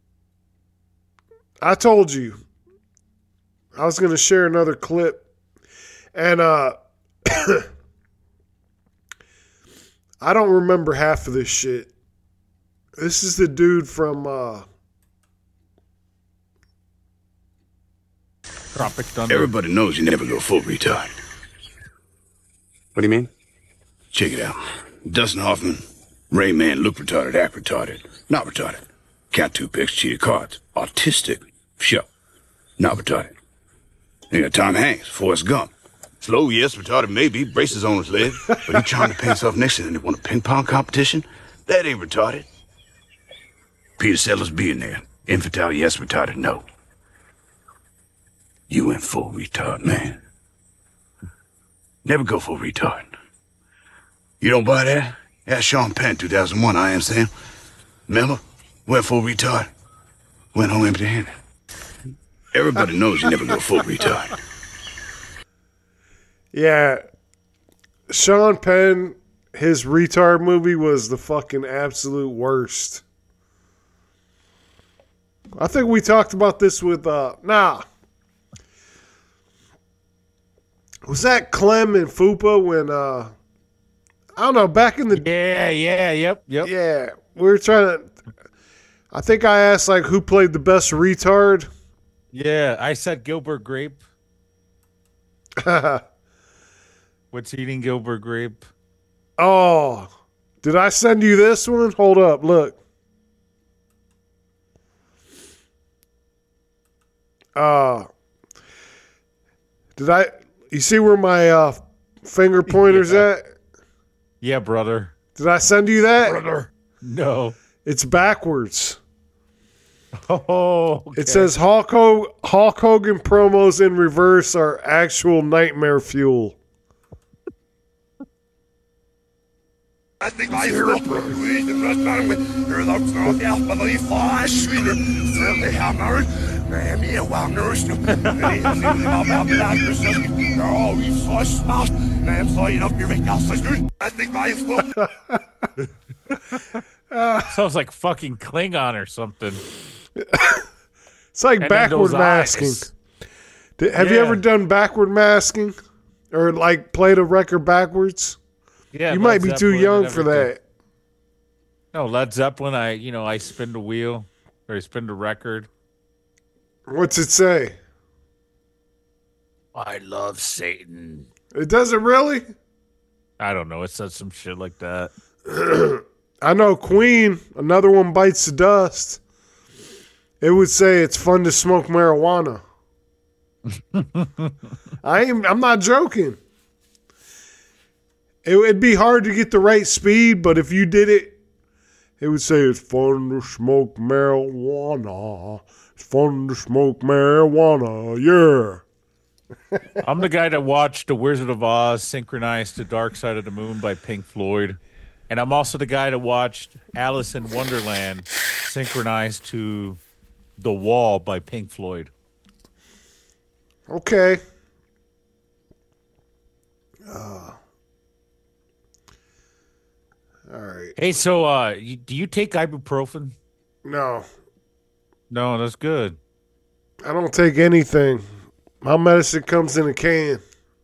Speaker 2: I told you I was going to share another clip. And uh, I don't remember half of this shit. This is the dude from uh,
Speaker 3: Tropic Thunder.
Speaker 11: Everybody knows you never go full retard. What do you mean? Check it out. Dustin Hoffman, Rain Man, look retarded, act retarded, not retarded. Count two picks, cheated cards. Autistic, sure, not retarded. You got Tom Hanks, Forrest Gump. Slow, yes, retarded maybe, braces on his leg, but he trying to paint himself next to him. They won a ping pong competition? That ain't retarded. Peter Sellers being there. Infantile, yes, retarded, no. You went full retard, man. Never go full retard. You don't buy that? Ask Sean Penn, two thousand one, I am saying. Remember? Went full retard. Went home empty-handed. Everybody knows you never go full retard.
Speaker 2: Yeah. Sean Penn, his retard movie was the fucking absolute worst. I think we talked about this with, uh, nah. Was that Clem and Fupa when, uh, I don't know, back in the...
Speaker 3: Yeah, yeah, yep, yep.
Speaker 2: Yeah, we were trying to... I think I asked, like, who played the best retard?
Speaker 3: Yeah, I said Gilbert Grape. What's eating Gilbert Grape?
Speaker 2: Oh, did I send you this one? Hold up, look. Uh, did I... You see where my uh, finger pointer's
Speaker 3: yeah.
Speaker 2: at?
Speaker 3: Yeah, brother.
Speaker 2: Did I send you that?
Speaker 3: Brother. No.
Speaker 2: It's backwards.
Speaker 3: Oh, okay.
Speaker 2: It says Hulk, Ho- Hulk Hogan promos in reverse are actual nightmare fuel.
Speaker 12: I think my hero is the first man with her looks not the alpha the flash with it. Certainly hammered. Man, me a well nourished. They're always so smart. Man, so you don't give a gas as good. I think my
Speaker 3: Sounds like fucking Klingon or something.
Speaker 2: It's like and backward masking. Did, have yeah. you ever done backward masking? Or like played a record backwards?
Speaker 3: Yeah,
Speaker 2: you
Speaker 3: Led
Speaker 2: might be
Speaker 3: Zeppelin
Speaker 2: too young for that.
Speaker 3: No, Led Zeppelin, I you know, I spin the wheel or I spin the record.
Speaker 2: What's it say?
Speaker 3: I love Satan.
Speaker 2: It doesn't really?
Speaker 3: I don't know. It says some shit like that.
Speaker 2: I know Queen, Another One Bites the Dust. It would say it's fun to smoke marijuana. I ain't, I'm not joking. It would be hard to get the right speed, but if you did it, it would say it's fun to smoke marijuana. It's fun to smoke marijuana. Yeah.
Speaker 3: I'm the guy that watched The Wizard of Oz synchronized to Dark Side of the Moon by Pink Floyd. And I'm also the guy that watched Alice in Wonderland synchronized to The Wall by Pink Floyd.
Speaker 2: Okay. Uh, all right.
Speaker 3: Hey, so uh, you, do you take ibuprofen?
Speaker 2: No.
Speaker 3: No, that's good.
Speaker 2: I don't take anything. My medicine comes in a can.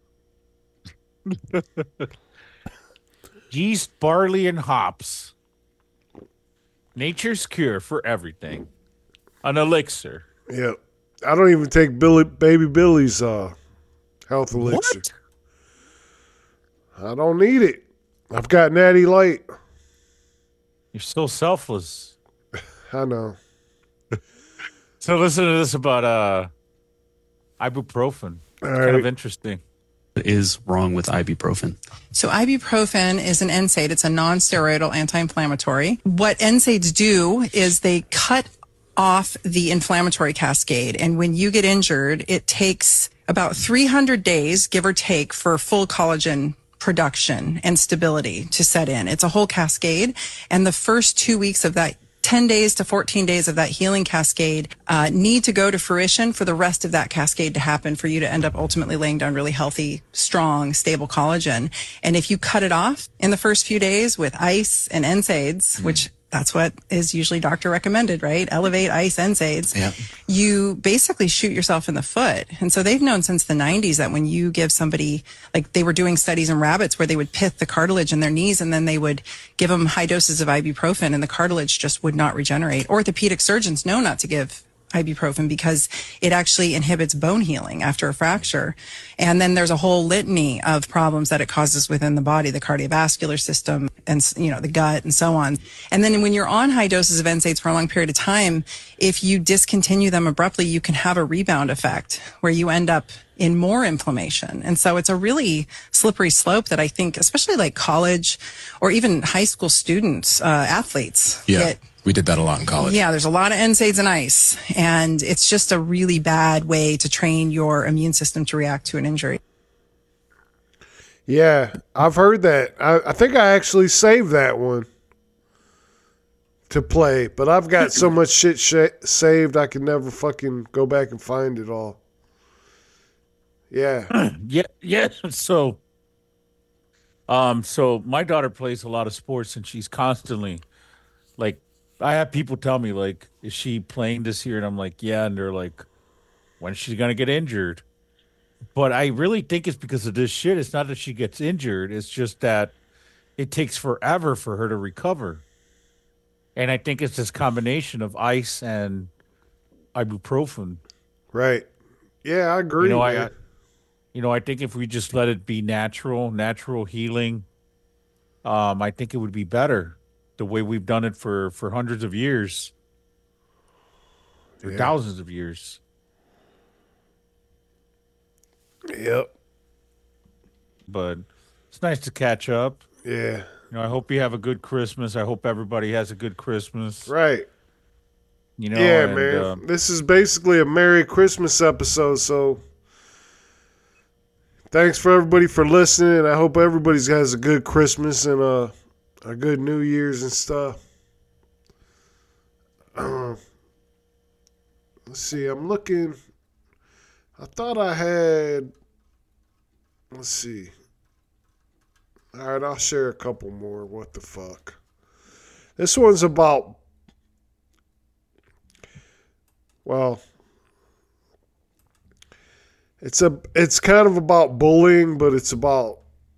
Speaker 3: Yeast, barley, and hops. Nature's cure for everything. An elixir.
Speaker 2: Yep. I don't even take Billy, Baby Billy's uh, health elixir. What? I don't need it. I've got Natty Light.
Speaker 3: You're so selfless.
Speaker 2: I know.
Speaker 3: So listen to this about uh, ibuprofen. It's
Speaker 2: All
Speaker 3: kind
Speaker 2: right.
Speaker 3: of interesting.
Speaker 13: Is wrong with ibuprofen?
Speaker 14: So ibuprofen is an N SAID. It's a non-steroidal anti-inflammatory. What N SAIDs do is they cut off the inflammatory cascade. And when you get injured, it takes about three hundred days, give or take, for full collagen production and stability to set in. It's a whole cascade. And the first two weeks of that ten days to fourteen days of that healing cascade uh, need to go to fruition for the rest of that cascade to happen for you to end up ultimately laying down really healthy, strong, stable collagen. And if you cut it off in the first few days with ice and N SAIDs, mm. which that's what is usually doctor recommended, right? Elevate, ice, N SAIDs.
Speaker 13: Yeah.
Speaker 14: You basically shoot yourself in the foot. And so they've known since the nineties that when you give somebody, like they were doing studies in rabbits where they would pith the cartilage in their knees and then they would give them high doses of ibuprofen and the cartilage just would not regenerate. Orthopedic surgeons know not to give ibuprofen because it actually inhibits bone healing after a fracture. And then there's a whole litany of problems that it causes within the body, the cardiovascular system and, you know, the gut and so on. And then when you're on high doses of N SAIDs for a long period of time, if you discontinue them abruptly, you can have a rebound effect where you end up in more inflammation. And so it's a really slippery slope that I think, especially like college or even high school students, uh, athletes
Speaker 13: yeah.
Speaker 14: get.
Speaker 13: We did that a lot in college.
Speaker 14: Yeah, there's a lot of N SAIDs and ice, and it's just a really bad way to train your immune system to react to an injury.
Speaker 2: Yeah, I've heard that. I, I think I actually saved that one to play, but I've got so much shit sh- saved I can never fucking go back and find it all. Yeah.
Speaker 3: yeah, yeah. So, um, so my daughter plays a lot of sports, and she's constantly like, I have people tell me, like, is she playing this year? And I'm like, yeah. And they're like, when's she going to get injured? But I really think it's because of this shit. It's not that she gets injured. It's just that it takes forever for her to recover. And I think it's this combination of ice and ibuprofen.
Speaker 2: Right. Yeah, I agree.
Speaker 3: You know,
Speaker 2: man.
Speaker 3: I, I, you know, I think if we just let it be natural, natural healing, um, I think it would be better. The way we've done it for, for hundreds of years, or
Speaker 2: yeah.
Speaker 3: thousands of years.
Speaker 2: Yep.
Speaker 3: But it's nice to catch up.
Speaker 2: Yeah.
Speaker 3: You know, I hope you have a good Christmas. I hope everybody has a good Christmas.
Speaker 2: Right.
Speaker 3: You know.
Speaker 2: Yeah,
Speaker 3: and,
Speaker 2: man.
Speaker 3: Uh,
Speaker 2: this is basically a Merry Christmas episode, so thanks for everybody for listening. I hope everybody has a good Christmas and uh. a good New Year's and stuff. Uh, let's see. I'm looking. I thought I had. Let's see. All right, I'll share a couple more. What the fuck? This one's about. Well, it's a. It's kind of about bullying, but it's about.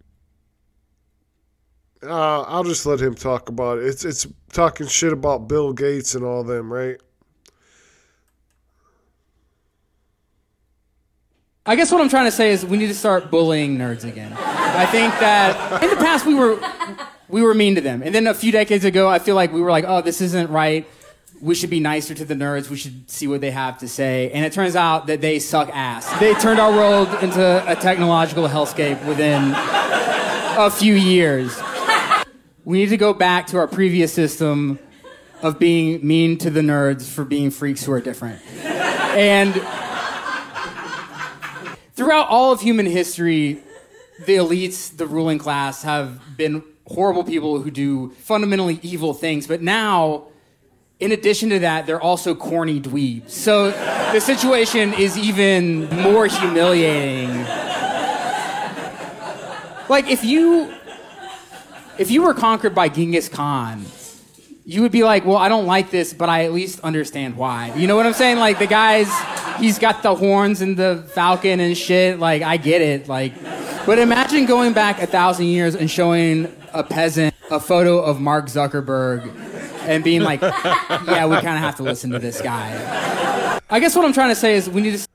Speaker 2: Uh, I'll just let him talk about it. It's it's talking shit about Bill Gates and all them, right?
Speaker 15: I guess what I'm trying to say is we need to start bullying nerds again. I think that in the past we were we were mean to them, and then a few decades ago I feel like we were like, oh, this isn't right. We should be nicer to the nerds. We should see what they have to say. And it turns out that they suck ass. They turned our world into a technological hellscape within a few years. We need to go back to our previous system of being mean to the nerds for being freaks who are different. And throughout all of human history, the elites, the ruling class, have been horrible people who do fundamentally evil things. But now, in addition to that, they're also corny dweebs. So the situation is even more humiliating. Like, if you... If you were conquered by Genghis Khan, you would be like, well, I don't like this, but I at least understand why. You know what I'm saying? Like, the guy's, he's got the horns and the falcon and shit. Like, I get it. Like, but imagine going back a thousand years and showing a peasant a photo of Mark Zuckerberg and being like, yeah, we kind of have to listen to this guy. I guess what I'm trying to say is we need to...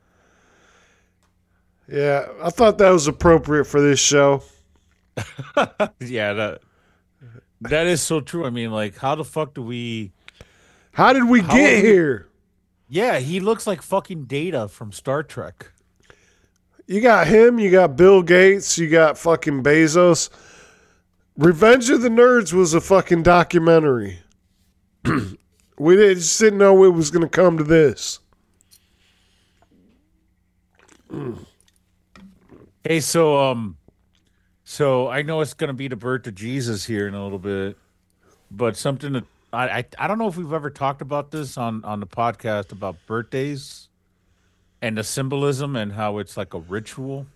Speaker 2: Yeah, I thought that was appropriate for this show.
Speaker 3: yeah, that... That is so true. I mean, like, how the fuck do we...
Speaker 2: How did we
Speaker 3: how
Speaker 2: get
Speaker 3: we...
Speaker 2: here?
Speaker 3: Yeah, he looks like fucking Data from Star Trek.
Speaker 2: You got him, you got Bill Gates, you got fucking Bezos. Revenge of the Nerds was a fucking documentary. We did, just didn't know it was going to come to this.
Speaker 3: Hey, so, um... So I know it's going to be the birth of Jesus here in a little bit, but something that I, I I don't know if we've ever talked about this on on the podcast about birthdays and the symbolism and how it's like a ritual.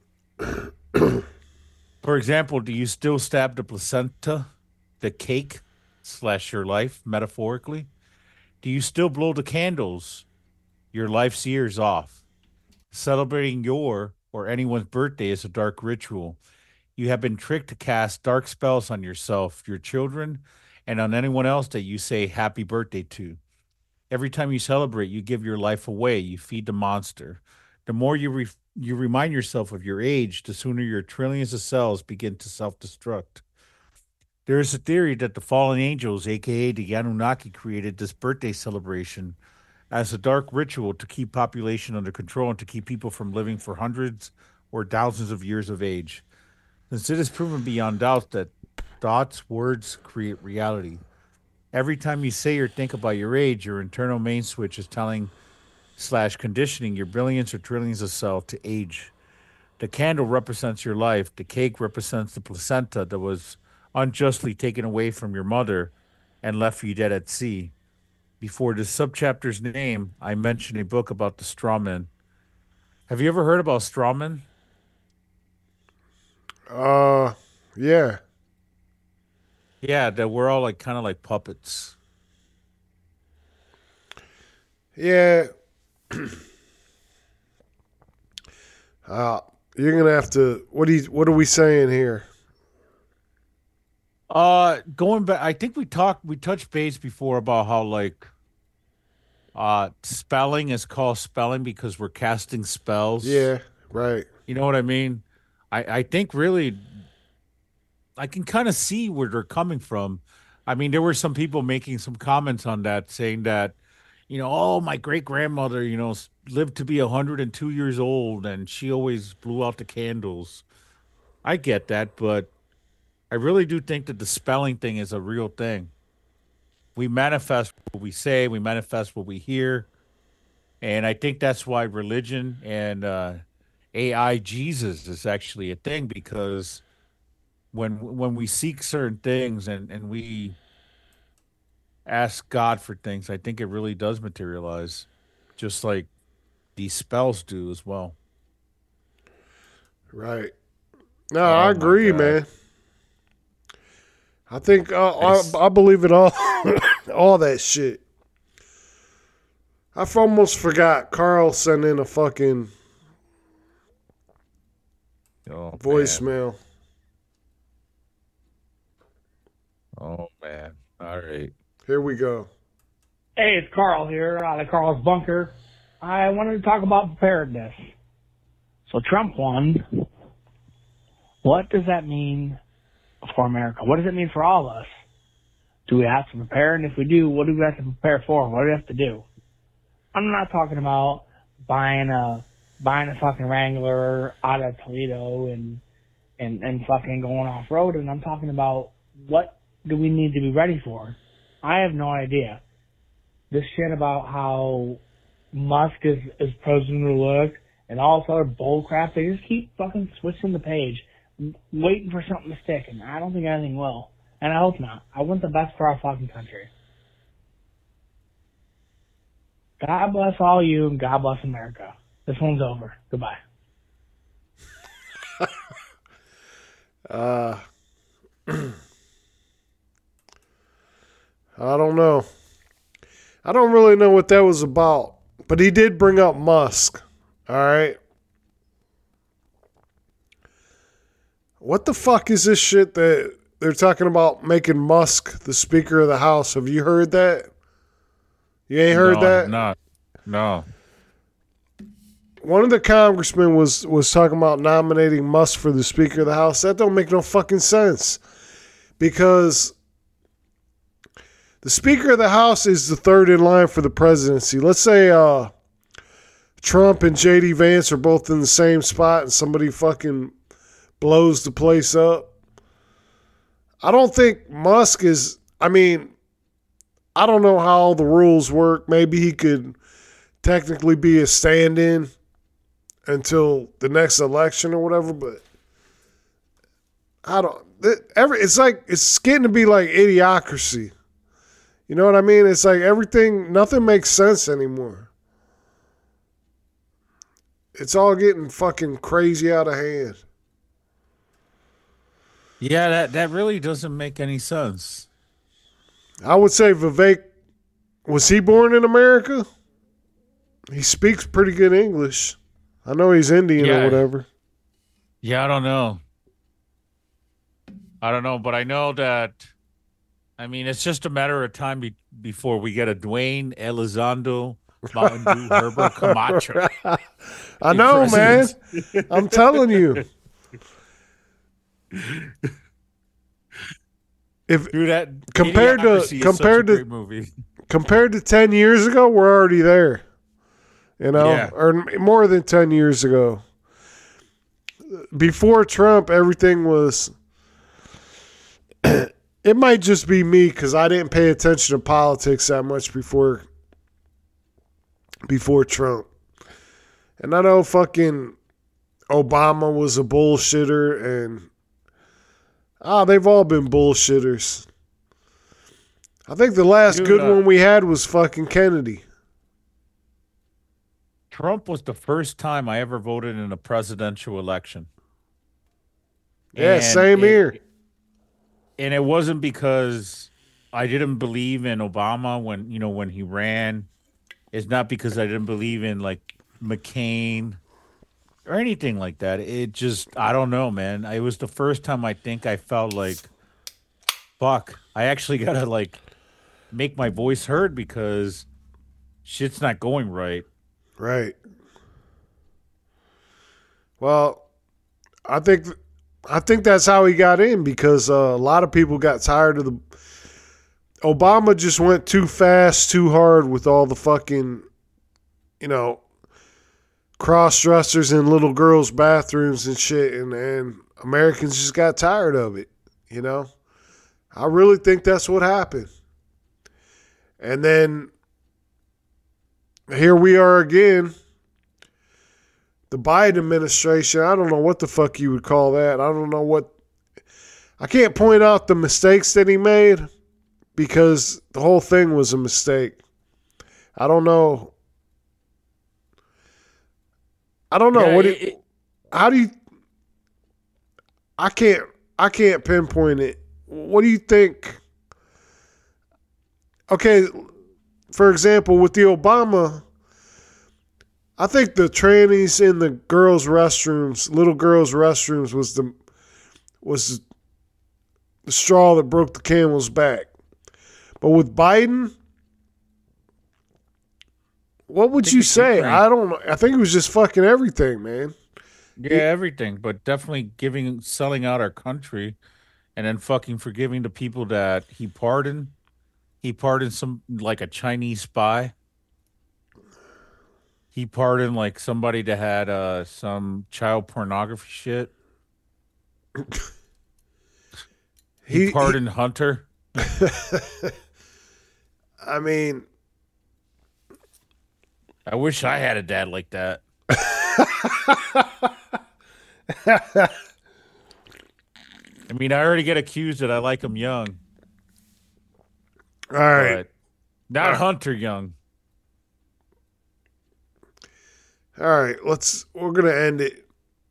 Speaker 3: For example, do you still stab the placenta, the cake slash your life, metaphorically? Do you still blow the candles, your life's years off? Celebrating your or anyone's birthday is a dark ritual. You have been tricked to cast dark spells on yourself, your children, and on anyone else that you say happy birthday to. Every time you celebrate, you give your life away. You feed the monster. The more you re- you remind yourself of your age, the sooner your trillions of cells begin to self-destruct. There is a theory that the fallen angels, a k a the Anunnaki, created this birthday celebration as a dark ritual to keep population under control and to keep people from living for hundreds or thousands of years of age. Since it is proven beyond doubt that thoughts, words create reality. Every time you say or think about your age, your internal main switch is telling slash conditioning your billions or trillions of cells to age. The candle represents your life. The cake represents the placenta that was unjustly taken away from your mother and left for you dead at sea. Before this subchapter's name, I mentioned a book about the strawman. Have you ever heard about strawman?
Speaker 2: Uh, yeah.
Speaker 3: Yeah, that we're all like kind of like puppets.
Speaker 2: Yeah. uh, you're gonna have to. What do you? What are we saying here?
Speaker 3: Uh, going back, I think we talked, we touched base before about how like, uh, spelling is called spelling because we're casting spells.
Speaker 2: Yeah, right.
Speaker 3: You know what I mean? I, I think really, I can kind of see where they're coming from. I mean, there were some people making some comments on that, saying that, you know, oh, my great grandmother, you know, lived to be one hundred two years old and she always blew out the candles. I get that, but I really do think that the spelling thing is a real thing. We manifest what we say, we manifest what we hear. And I think that's why religion and uh, A I Jesus is actually a thing, because when when we seek certain things and, and we ask God for things, I think it really does materialize, just like these spells do as well.
Speaker 2: Right. No, oh, I agree, man. I think uh, I, I believe it all, all that shit. I've almost forgot Carl sent in a fucking
Speaker 3: oh,
Speaker 2: voicemail.
Speaker 3: Man. Oh, man. All right.
Speaker 2: Here we go.
Speaker 16: Hey, it's Carl here out of Carl's Bunker. I wanted to talk about preparedness. So Trump won. What does that mean for America? What does it mean for all of us? Do we have to prepare? And if we do, what do we have to prepare for? What do we have to do? I'm not talking about buying a buying a fucking Wrangler out of Toledo and and and fucking going off road. And I'm talking about what do we need to be ready for? I have no idea. This shit about how Musk is is president elect and all this other bull crap, they just keep fucking switching the page, waiting for something to stick, and I don't think anything will. And I hope not. I want the best for our fucking country. God bless all you, and God bless America. This one's over. Goodbye.
Speaker 2: uh, I don't know. I don't really know what that was about. But he did bring up Musk. All right. What the fuck is this shit that they're talking about making Musk the Speaker of the House? Have you heard that? You ain't heard
Speaker 3: no,
Speaker 2: that?
Speaker 3: No, no.
Speaker 2: One of the congressmen was, was talking about nominating Musk for the Speaker of the House. That don't make no fucking sense. Because the Speaker of the House is the third in line for the presidency. Let's say uh, Trump and J D Vance are both in the same spot and somebody fucking blows the place up. I don't think Musk is, I mean, I don't know how all the rules work. Maybe he could technically be a stand-in until the next election or whatever, but I don't, it, every, it's like, it's getting to be like idiocracy. You know what I mean? It's like everything, nothing makes sense anymore. It's all getting fucking crazy out of hand.
Speaker 3: Yeah, that, that really doesn't make any sense.
Speaker 2: I would say Vivek, was he born in America? He speaks pretty good English. I know he's Indian
Speaker 3: Yeah.
Speaker 2: or whatever.
Speaker 3: Yeah, I don't know. I don't know, but I know that, I mean, it's just a matter of time be- before we get a Dwayne Elizondo, Mountain Dew, Herbert Camacho.
Speaker 2: I know, man.
Speaker 3: President.
Speaker 2: I'm telling you. If
Speaker 3: Dude, that
Speaker 2: compared to
Speaker 3: Idiocracy is
Speaker 2: compared
Speaker 3: such a
Speaker 2: to
Speaker 3: great movie.
Speaker 2: compared to ten years ago, we're already there. You know,
Speaker 3: Yeah.
Speaker 2: or more than ten years ago. Before Trump, everything was. It might just be me because I didn't pay attention to politics that much before. Before Trump, and I know fucking Obama was a bullshitter, and ah, they've all been bullshitters. I think the last
Speaker 3: Dude,
Speaker 2: good
Speaker 3: uh,
Speaker 2: one we had was fucking Kennedy.
Speaker 3: Trump was the first time I ever voted in a presidential election.
Speaker 2: Yeah,
Speaker 3: And
Speaker 2: same
Speaker 3: it-
Speaker 2: here.
Speaker 3: And it wasn't because I didn't believe in Obama when, you know, when he ran. It's not because I didn't believe in like McCain or anything like that. It just, I don't know, man. It was the first time I think I felt like, fuck, I actually got to like make my voice heard because shit's not going right.
Speaker 2: Right. Well, I think I think that's how he got in because uh, a lot of people got tired of the. Obama just went too fast, too hard with all the fucking, you know, cross dressers in little girls' bathrooms and shit, and, and Americans just got tired of it. You know, I really think that's what happened. And then here we are again. The Biden administration, I don't know what the fuck you would call that. I don't know what. I can't point out the mistakes that he made because the whole thing was a mistake. I don't know. I don't know.
Speaker 3: Yeah,
Speaker 2: what?
Speaker 3: it-
Speaker 2: do you, how do you? I can't. I can't pinpoint it. What do you think? Okay, for example, with the Obama. I think the trannies in the girls' restrooms, little girls' restrooms, was the was the straw that broke the camel's back. But with Biden, what would you say? I don't know. I think it was just fucking everything, man.
Speaker 3: Yeah, everything, but definitely giving, selling out our country, and then fucking forgiving the people that he pardoned. He pardoned some like a Chinese spy. He pardoned like somebody that had uh, some child pornography shit. He,
Speaker 2: He-
Speaker 3: pardoned Hunter.
Speaker 2: I mean,
Speaker 3: I wish I had a dad like that. I mean, I already get accused that I like him young.
Speaker 2: all right.
Speaker 3: But not Hunter young.
Speaker 2: All right, let's. We're gonna end it.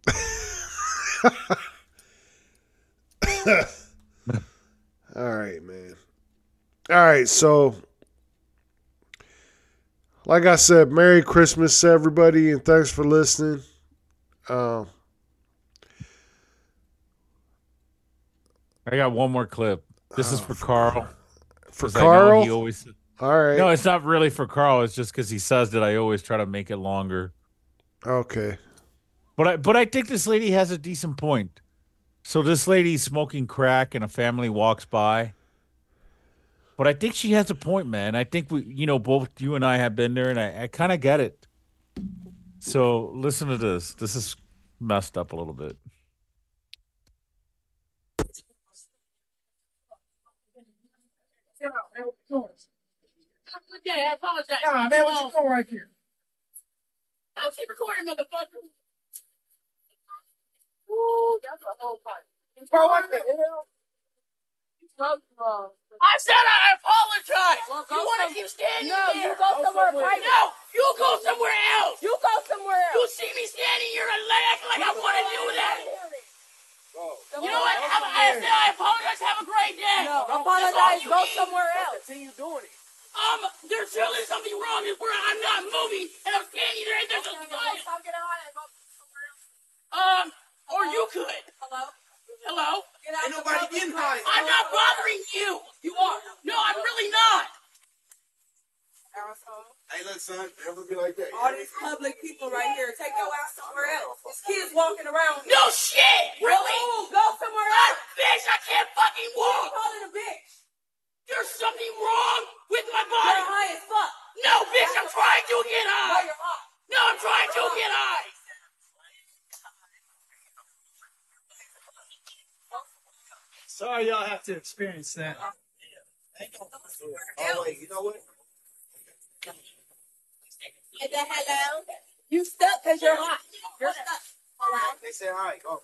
Speaker 2: All right, man. All right, so like I said, Merry Christmas to everybody, and thanks for listening. Um,
Speaker 3: I got one more clip. This is for Carl.
Speaker 2: for
Speaker 3: 'Cause I know
Speaker 2: Carl.
Speaker 3: he always.
Speaker 2: All right.
Speaker 3: No, it's not really for Carl. It's just because he says that I always try to make it longer.
Speaker 2: Okay.
Speaker 3: But I, but I think this lady has a decent point. So this lady's smoking crack and a family walks by. But I think she has a point, man. I think we, you know, both you and I have been there, and I, I kind of get it. So listen to this. This is messed up a little bit.
Speaker 17: Yeah, I apologize. Nah, man, what you doing right here? I'll keep recording, motherfucker. Ooh, that's a whole pipe. Bro, what the hell? I said I apologize. Well, you want to keep standing no, there? No, you go somewhere private. No, you go somewhere else. You go somewhere else. You see me standing here and act like I want to do that. You know what? Have, I said I apologize. Have a great day. No, apologize. Go need. somewhere else. Continue doing it. Um, there's surely something wrong is where I'm not moving and I'm standing there and there's a sign. Um, or you could. Hello? Hello? Ain't nobody getting high. I'm not bothering you. You are. No, I'm really not.
Speaker 12: Hey, look, son, never be like that.
Speaker 18: All these public people right here, take your ass somewhere else. There's kids walking around.
Speaker 17: No shit! Really?
Speaker 18: Move, go somewhere else.
Speaker 17: Bitch, I can't fucking walk.
Speaker 18: You calling a bitch?
Speaker 17: There's something wrong with my body.
Speaker 18: You're high as fuck.
Speaker 17: No, bitch, I'm trying to get high.
Speaker 18: No, you're high.
Speaker 17: No, I'm trying to get high.
Speaker 19: Sorry y'all have to experience that.
Speaker 12: Oh, wait, you know what?
Speaker 18: Get the hell out. You stuck because you're hot. You're stuck.
Speaker 12: They say hi. Go.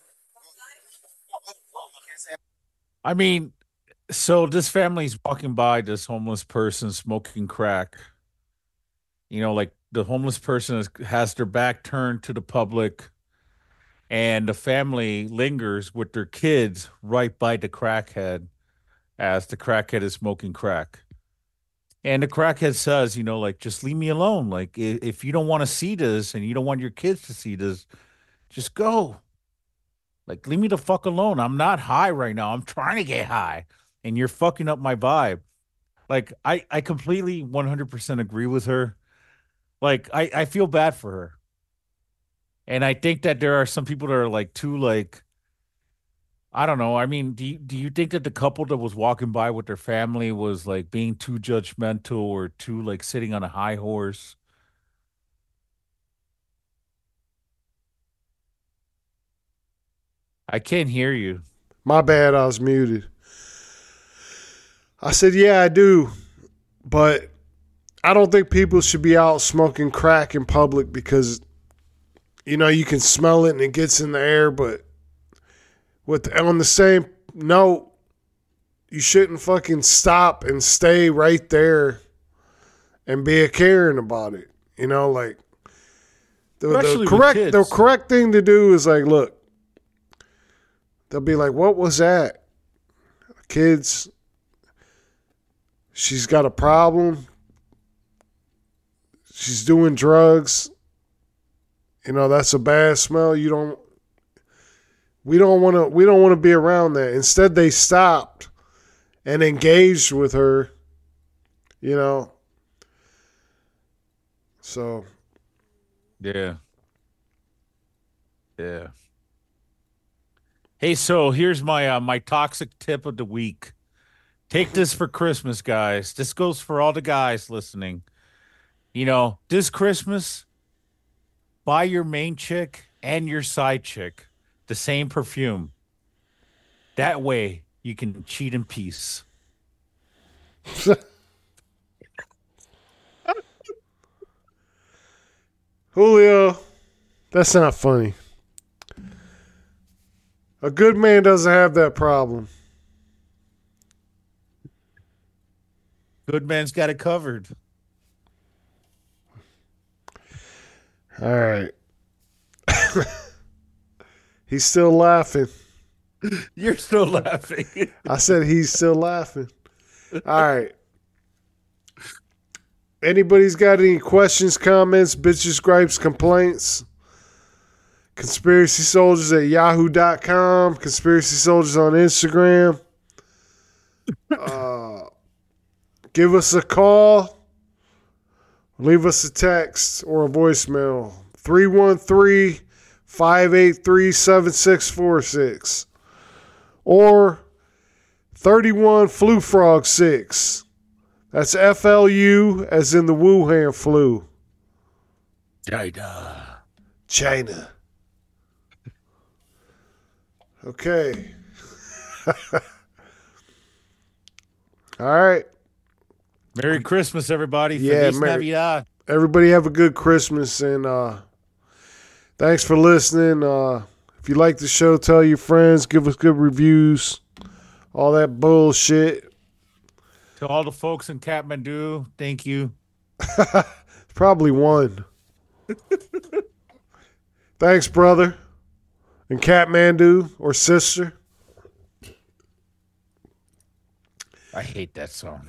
Speaker 3: I mean, so this family's walking by this homeless person smoking crack. You know, like the homeless person is, has their back turned to the public, and the family lingers with their kids right by the crackhead as the crackhead is smoking crack. And the crackhead says, you know, like, just leave me alone. Like, if you don't want to see this and you don't want your kids to see this, just go. Like, leave me the fuck alone. I'm not high right now. I'm trying to get high. And you're fucking up my vibe. Like, I, I completely one hundred percent agree with her. Like, I, I feel bad for her. And I think that there are some people that are, like, too, like, I don't know. I mean, do you, do you think that the couple that was walking by with their family was, like, being too judgmental or too, like, sitting on a high horse? I can't hear you.
Speaker 2: My bad, I was muted. I said, yeah, I do. But I don't think people should be out smoking crack in public because, you know, you can smell it and it gets in the air. But with on the same note, you shouldn't fucking stop and stay right there and be a caring about it. You know, like the, the correct the correct thing to do is like, look, they'll be like, what was that? Kids, she's got a problem. She's doing drugs. You know, that's a bad smell. You don't we don't want to we don't want to be around that. Instead, they stopped and engaged with her. You know. So,
Speaker 3: yeah. Yeah. Hey, so here's my uh, my toxic tip of the week. Take this for Christmas, guys. This goes for all the guys listening. You know, this Christmas, buy your main chick and your side chick the same perfume. That way, you can cheat in peace.
Speaker 2: Julio, that's not funny. A good man doesn't have that problem.
Speaker 3: Good man's got it covered.
Speaker 2: All right. He's still laughing.
Speaker 3: You're still laughing.
Speaker 2: I said he's still laughing. All right. Anybody's got any questions, comments, bitches, gripes, complaints? Conspiracy Soldiers at yahoo dot com. Conspiracy Soldiers on Instagram. Uh, give us a call. Leave us a text or a voicemail. three one three, five eight three, seven six four six. Or thirty-one Flu Frog six. That's F L U as in the Wuhan flu.
Speaker 3: China.
Speaker 2: China. Okay. All right.
Speaker 3: Merry Christmas, everybody.
Speaker 2: Yeah,
Speaker 3: Feliz
Speaker 2: Merry,
Speaker 3: Navidad.
Speaker 2: Everybody have a good Christmas, and uh, thanks for listening. Uh, if you like the show, tell your friends. Give us good reviews all that bullshit.
Speaker 3: To all the folks in Kathmandu, thank you.
Speaker 2: Probably one. Thanks, brother. In Kathmandu or sister.
Speaker 3: I hate that song.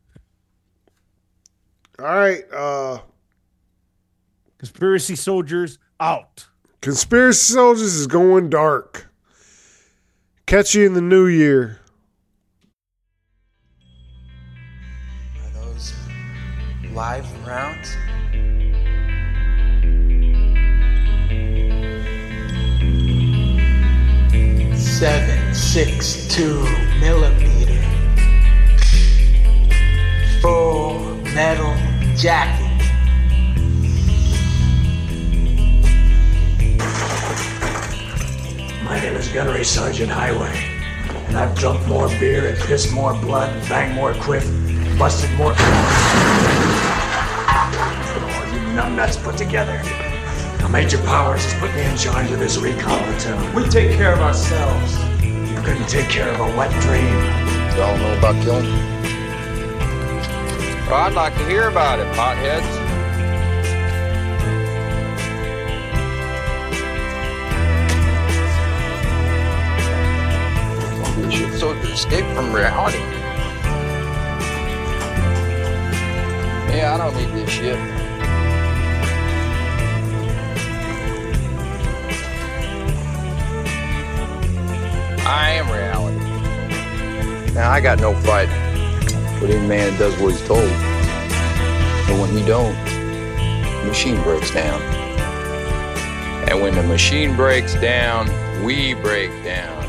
Speaker 2: All right. Uh,
Speaker 3: Conspiracy soldiers out.
Speaker 2: Conspiracy soldiers is going dark. Catch you in the new year.
Speaker 20: Are those live rounds?
Speaker 10: seven six two millimeter full metal jacket.
Speaker 8: My name is Gunnery Sergeant Highway, and I've drunk more beer and pissed more blood and banged more quiff, busted more. All you numbnuts put together. Now Major Powers has put me in charge of this recon platoon. We take care of ourselves. You couldn't take care of a wet dream.
Speaker 21: Y'all know about killing? Well, I'd like to hear about it, potheads. So escape from reality. Yeah, I don't need this shit. I am reality. Now, I got no fight with any man that does what he's told. But when he don't, the machine breaks down. And when the machine breaks down, we break down.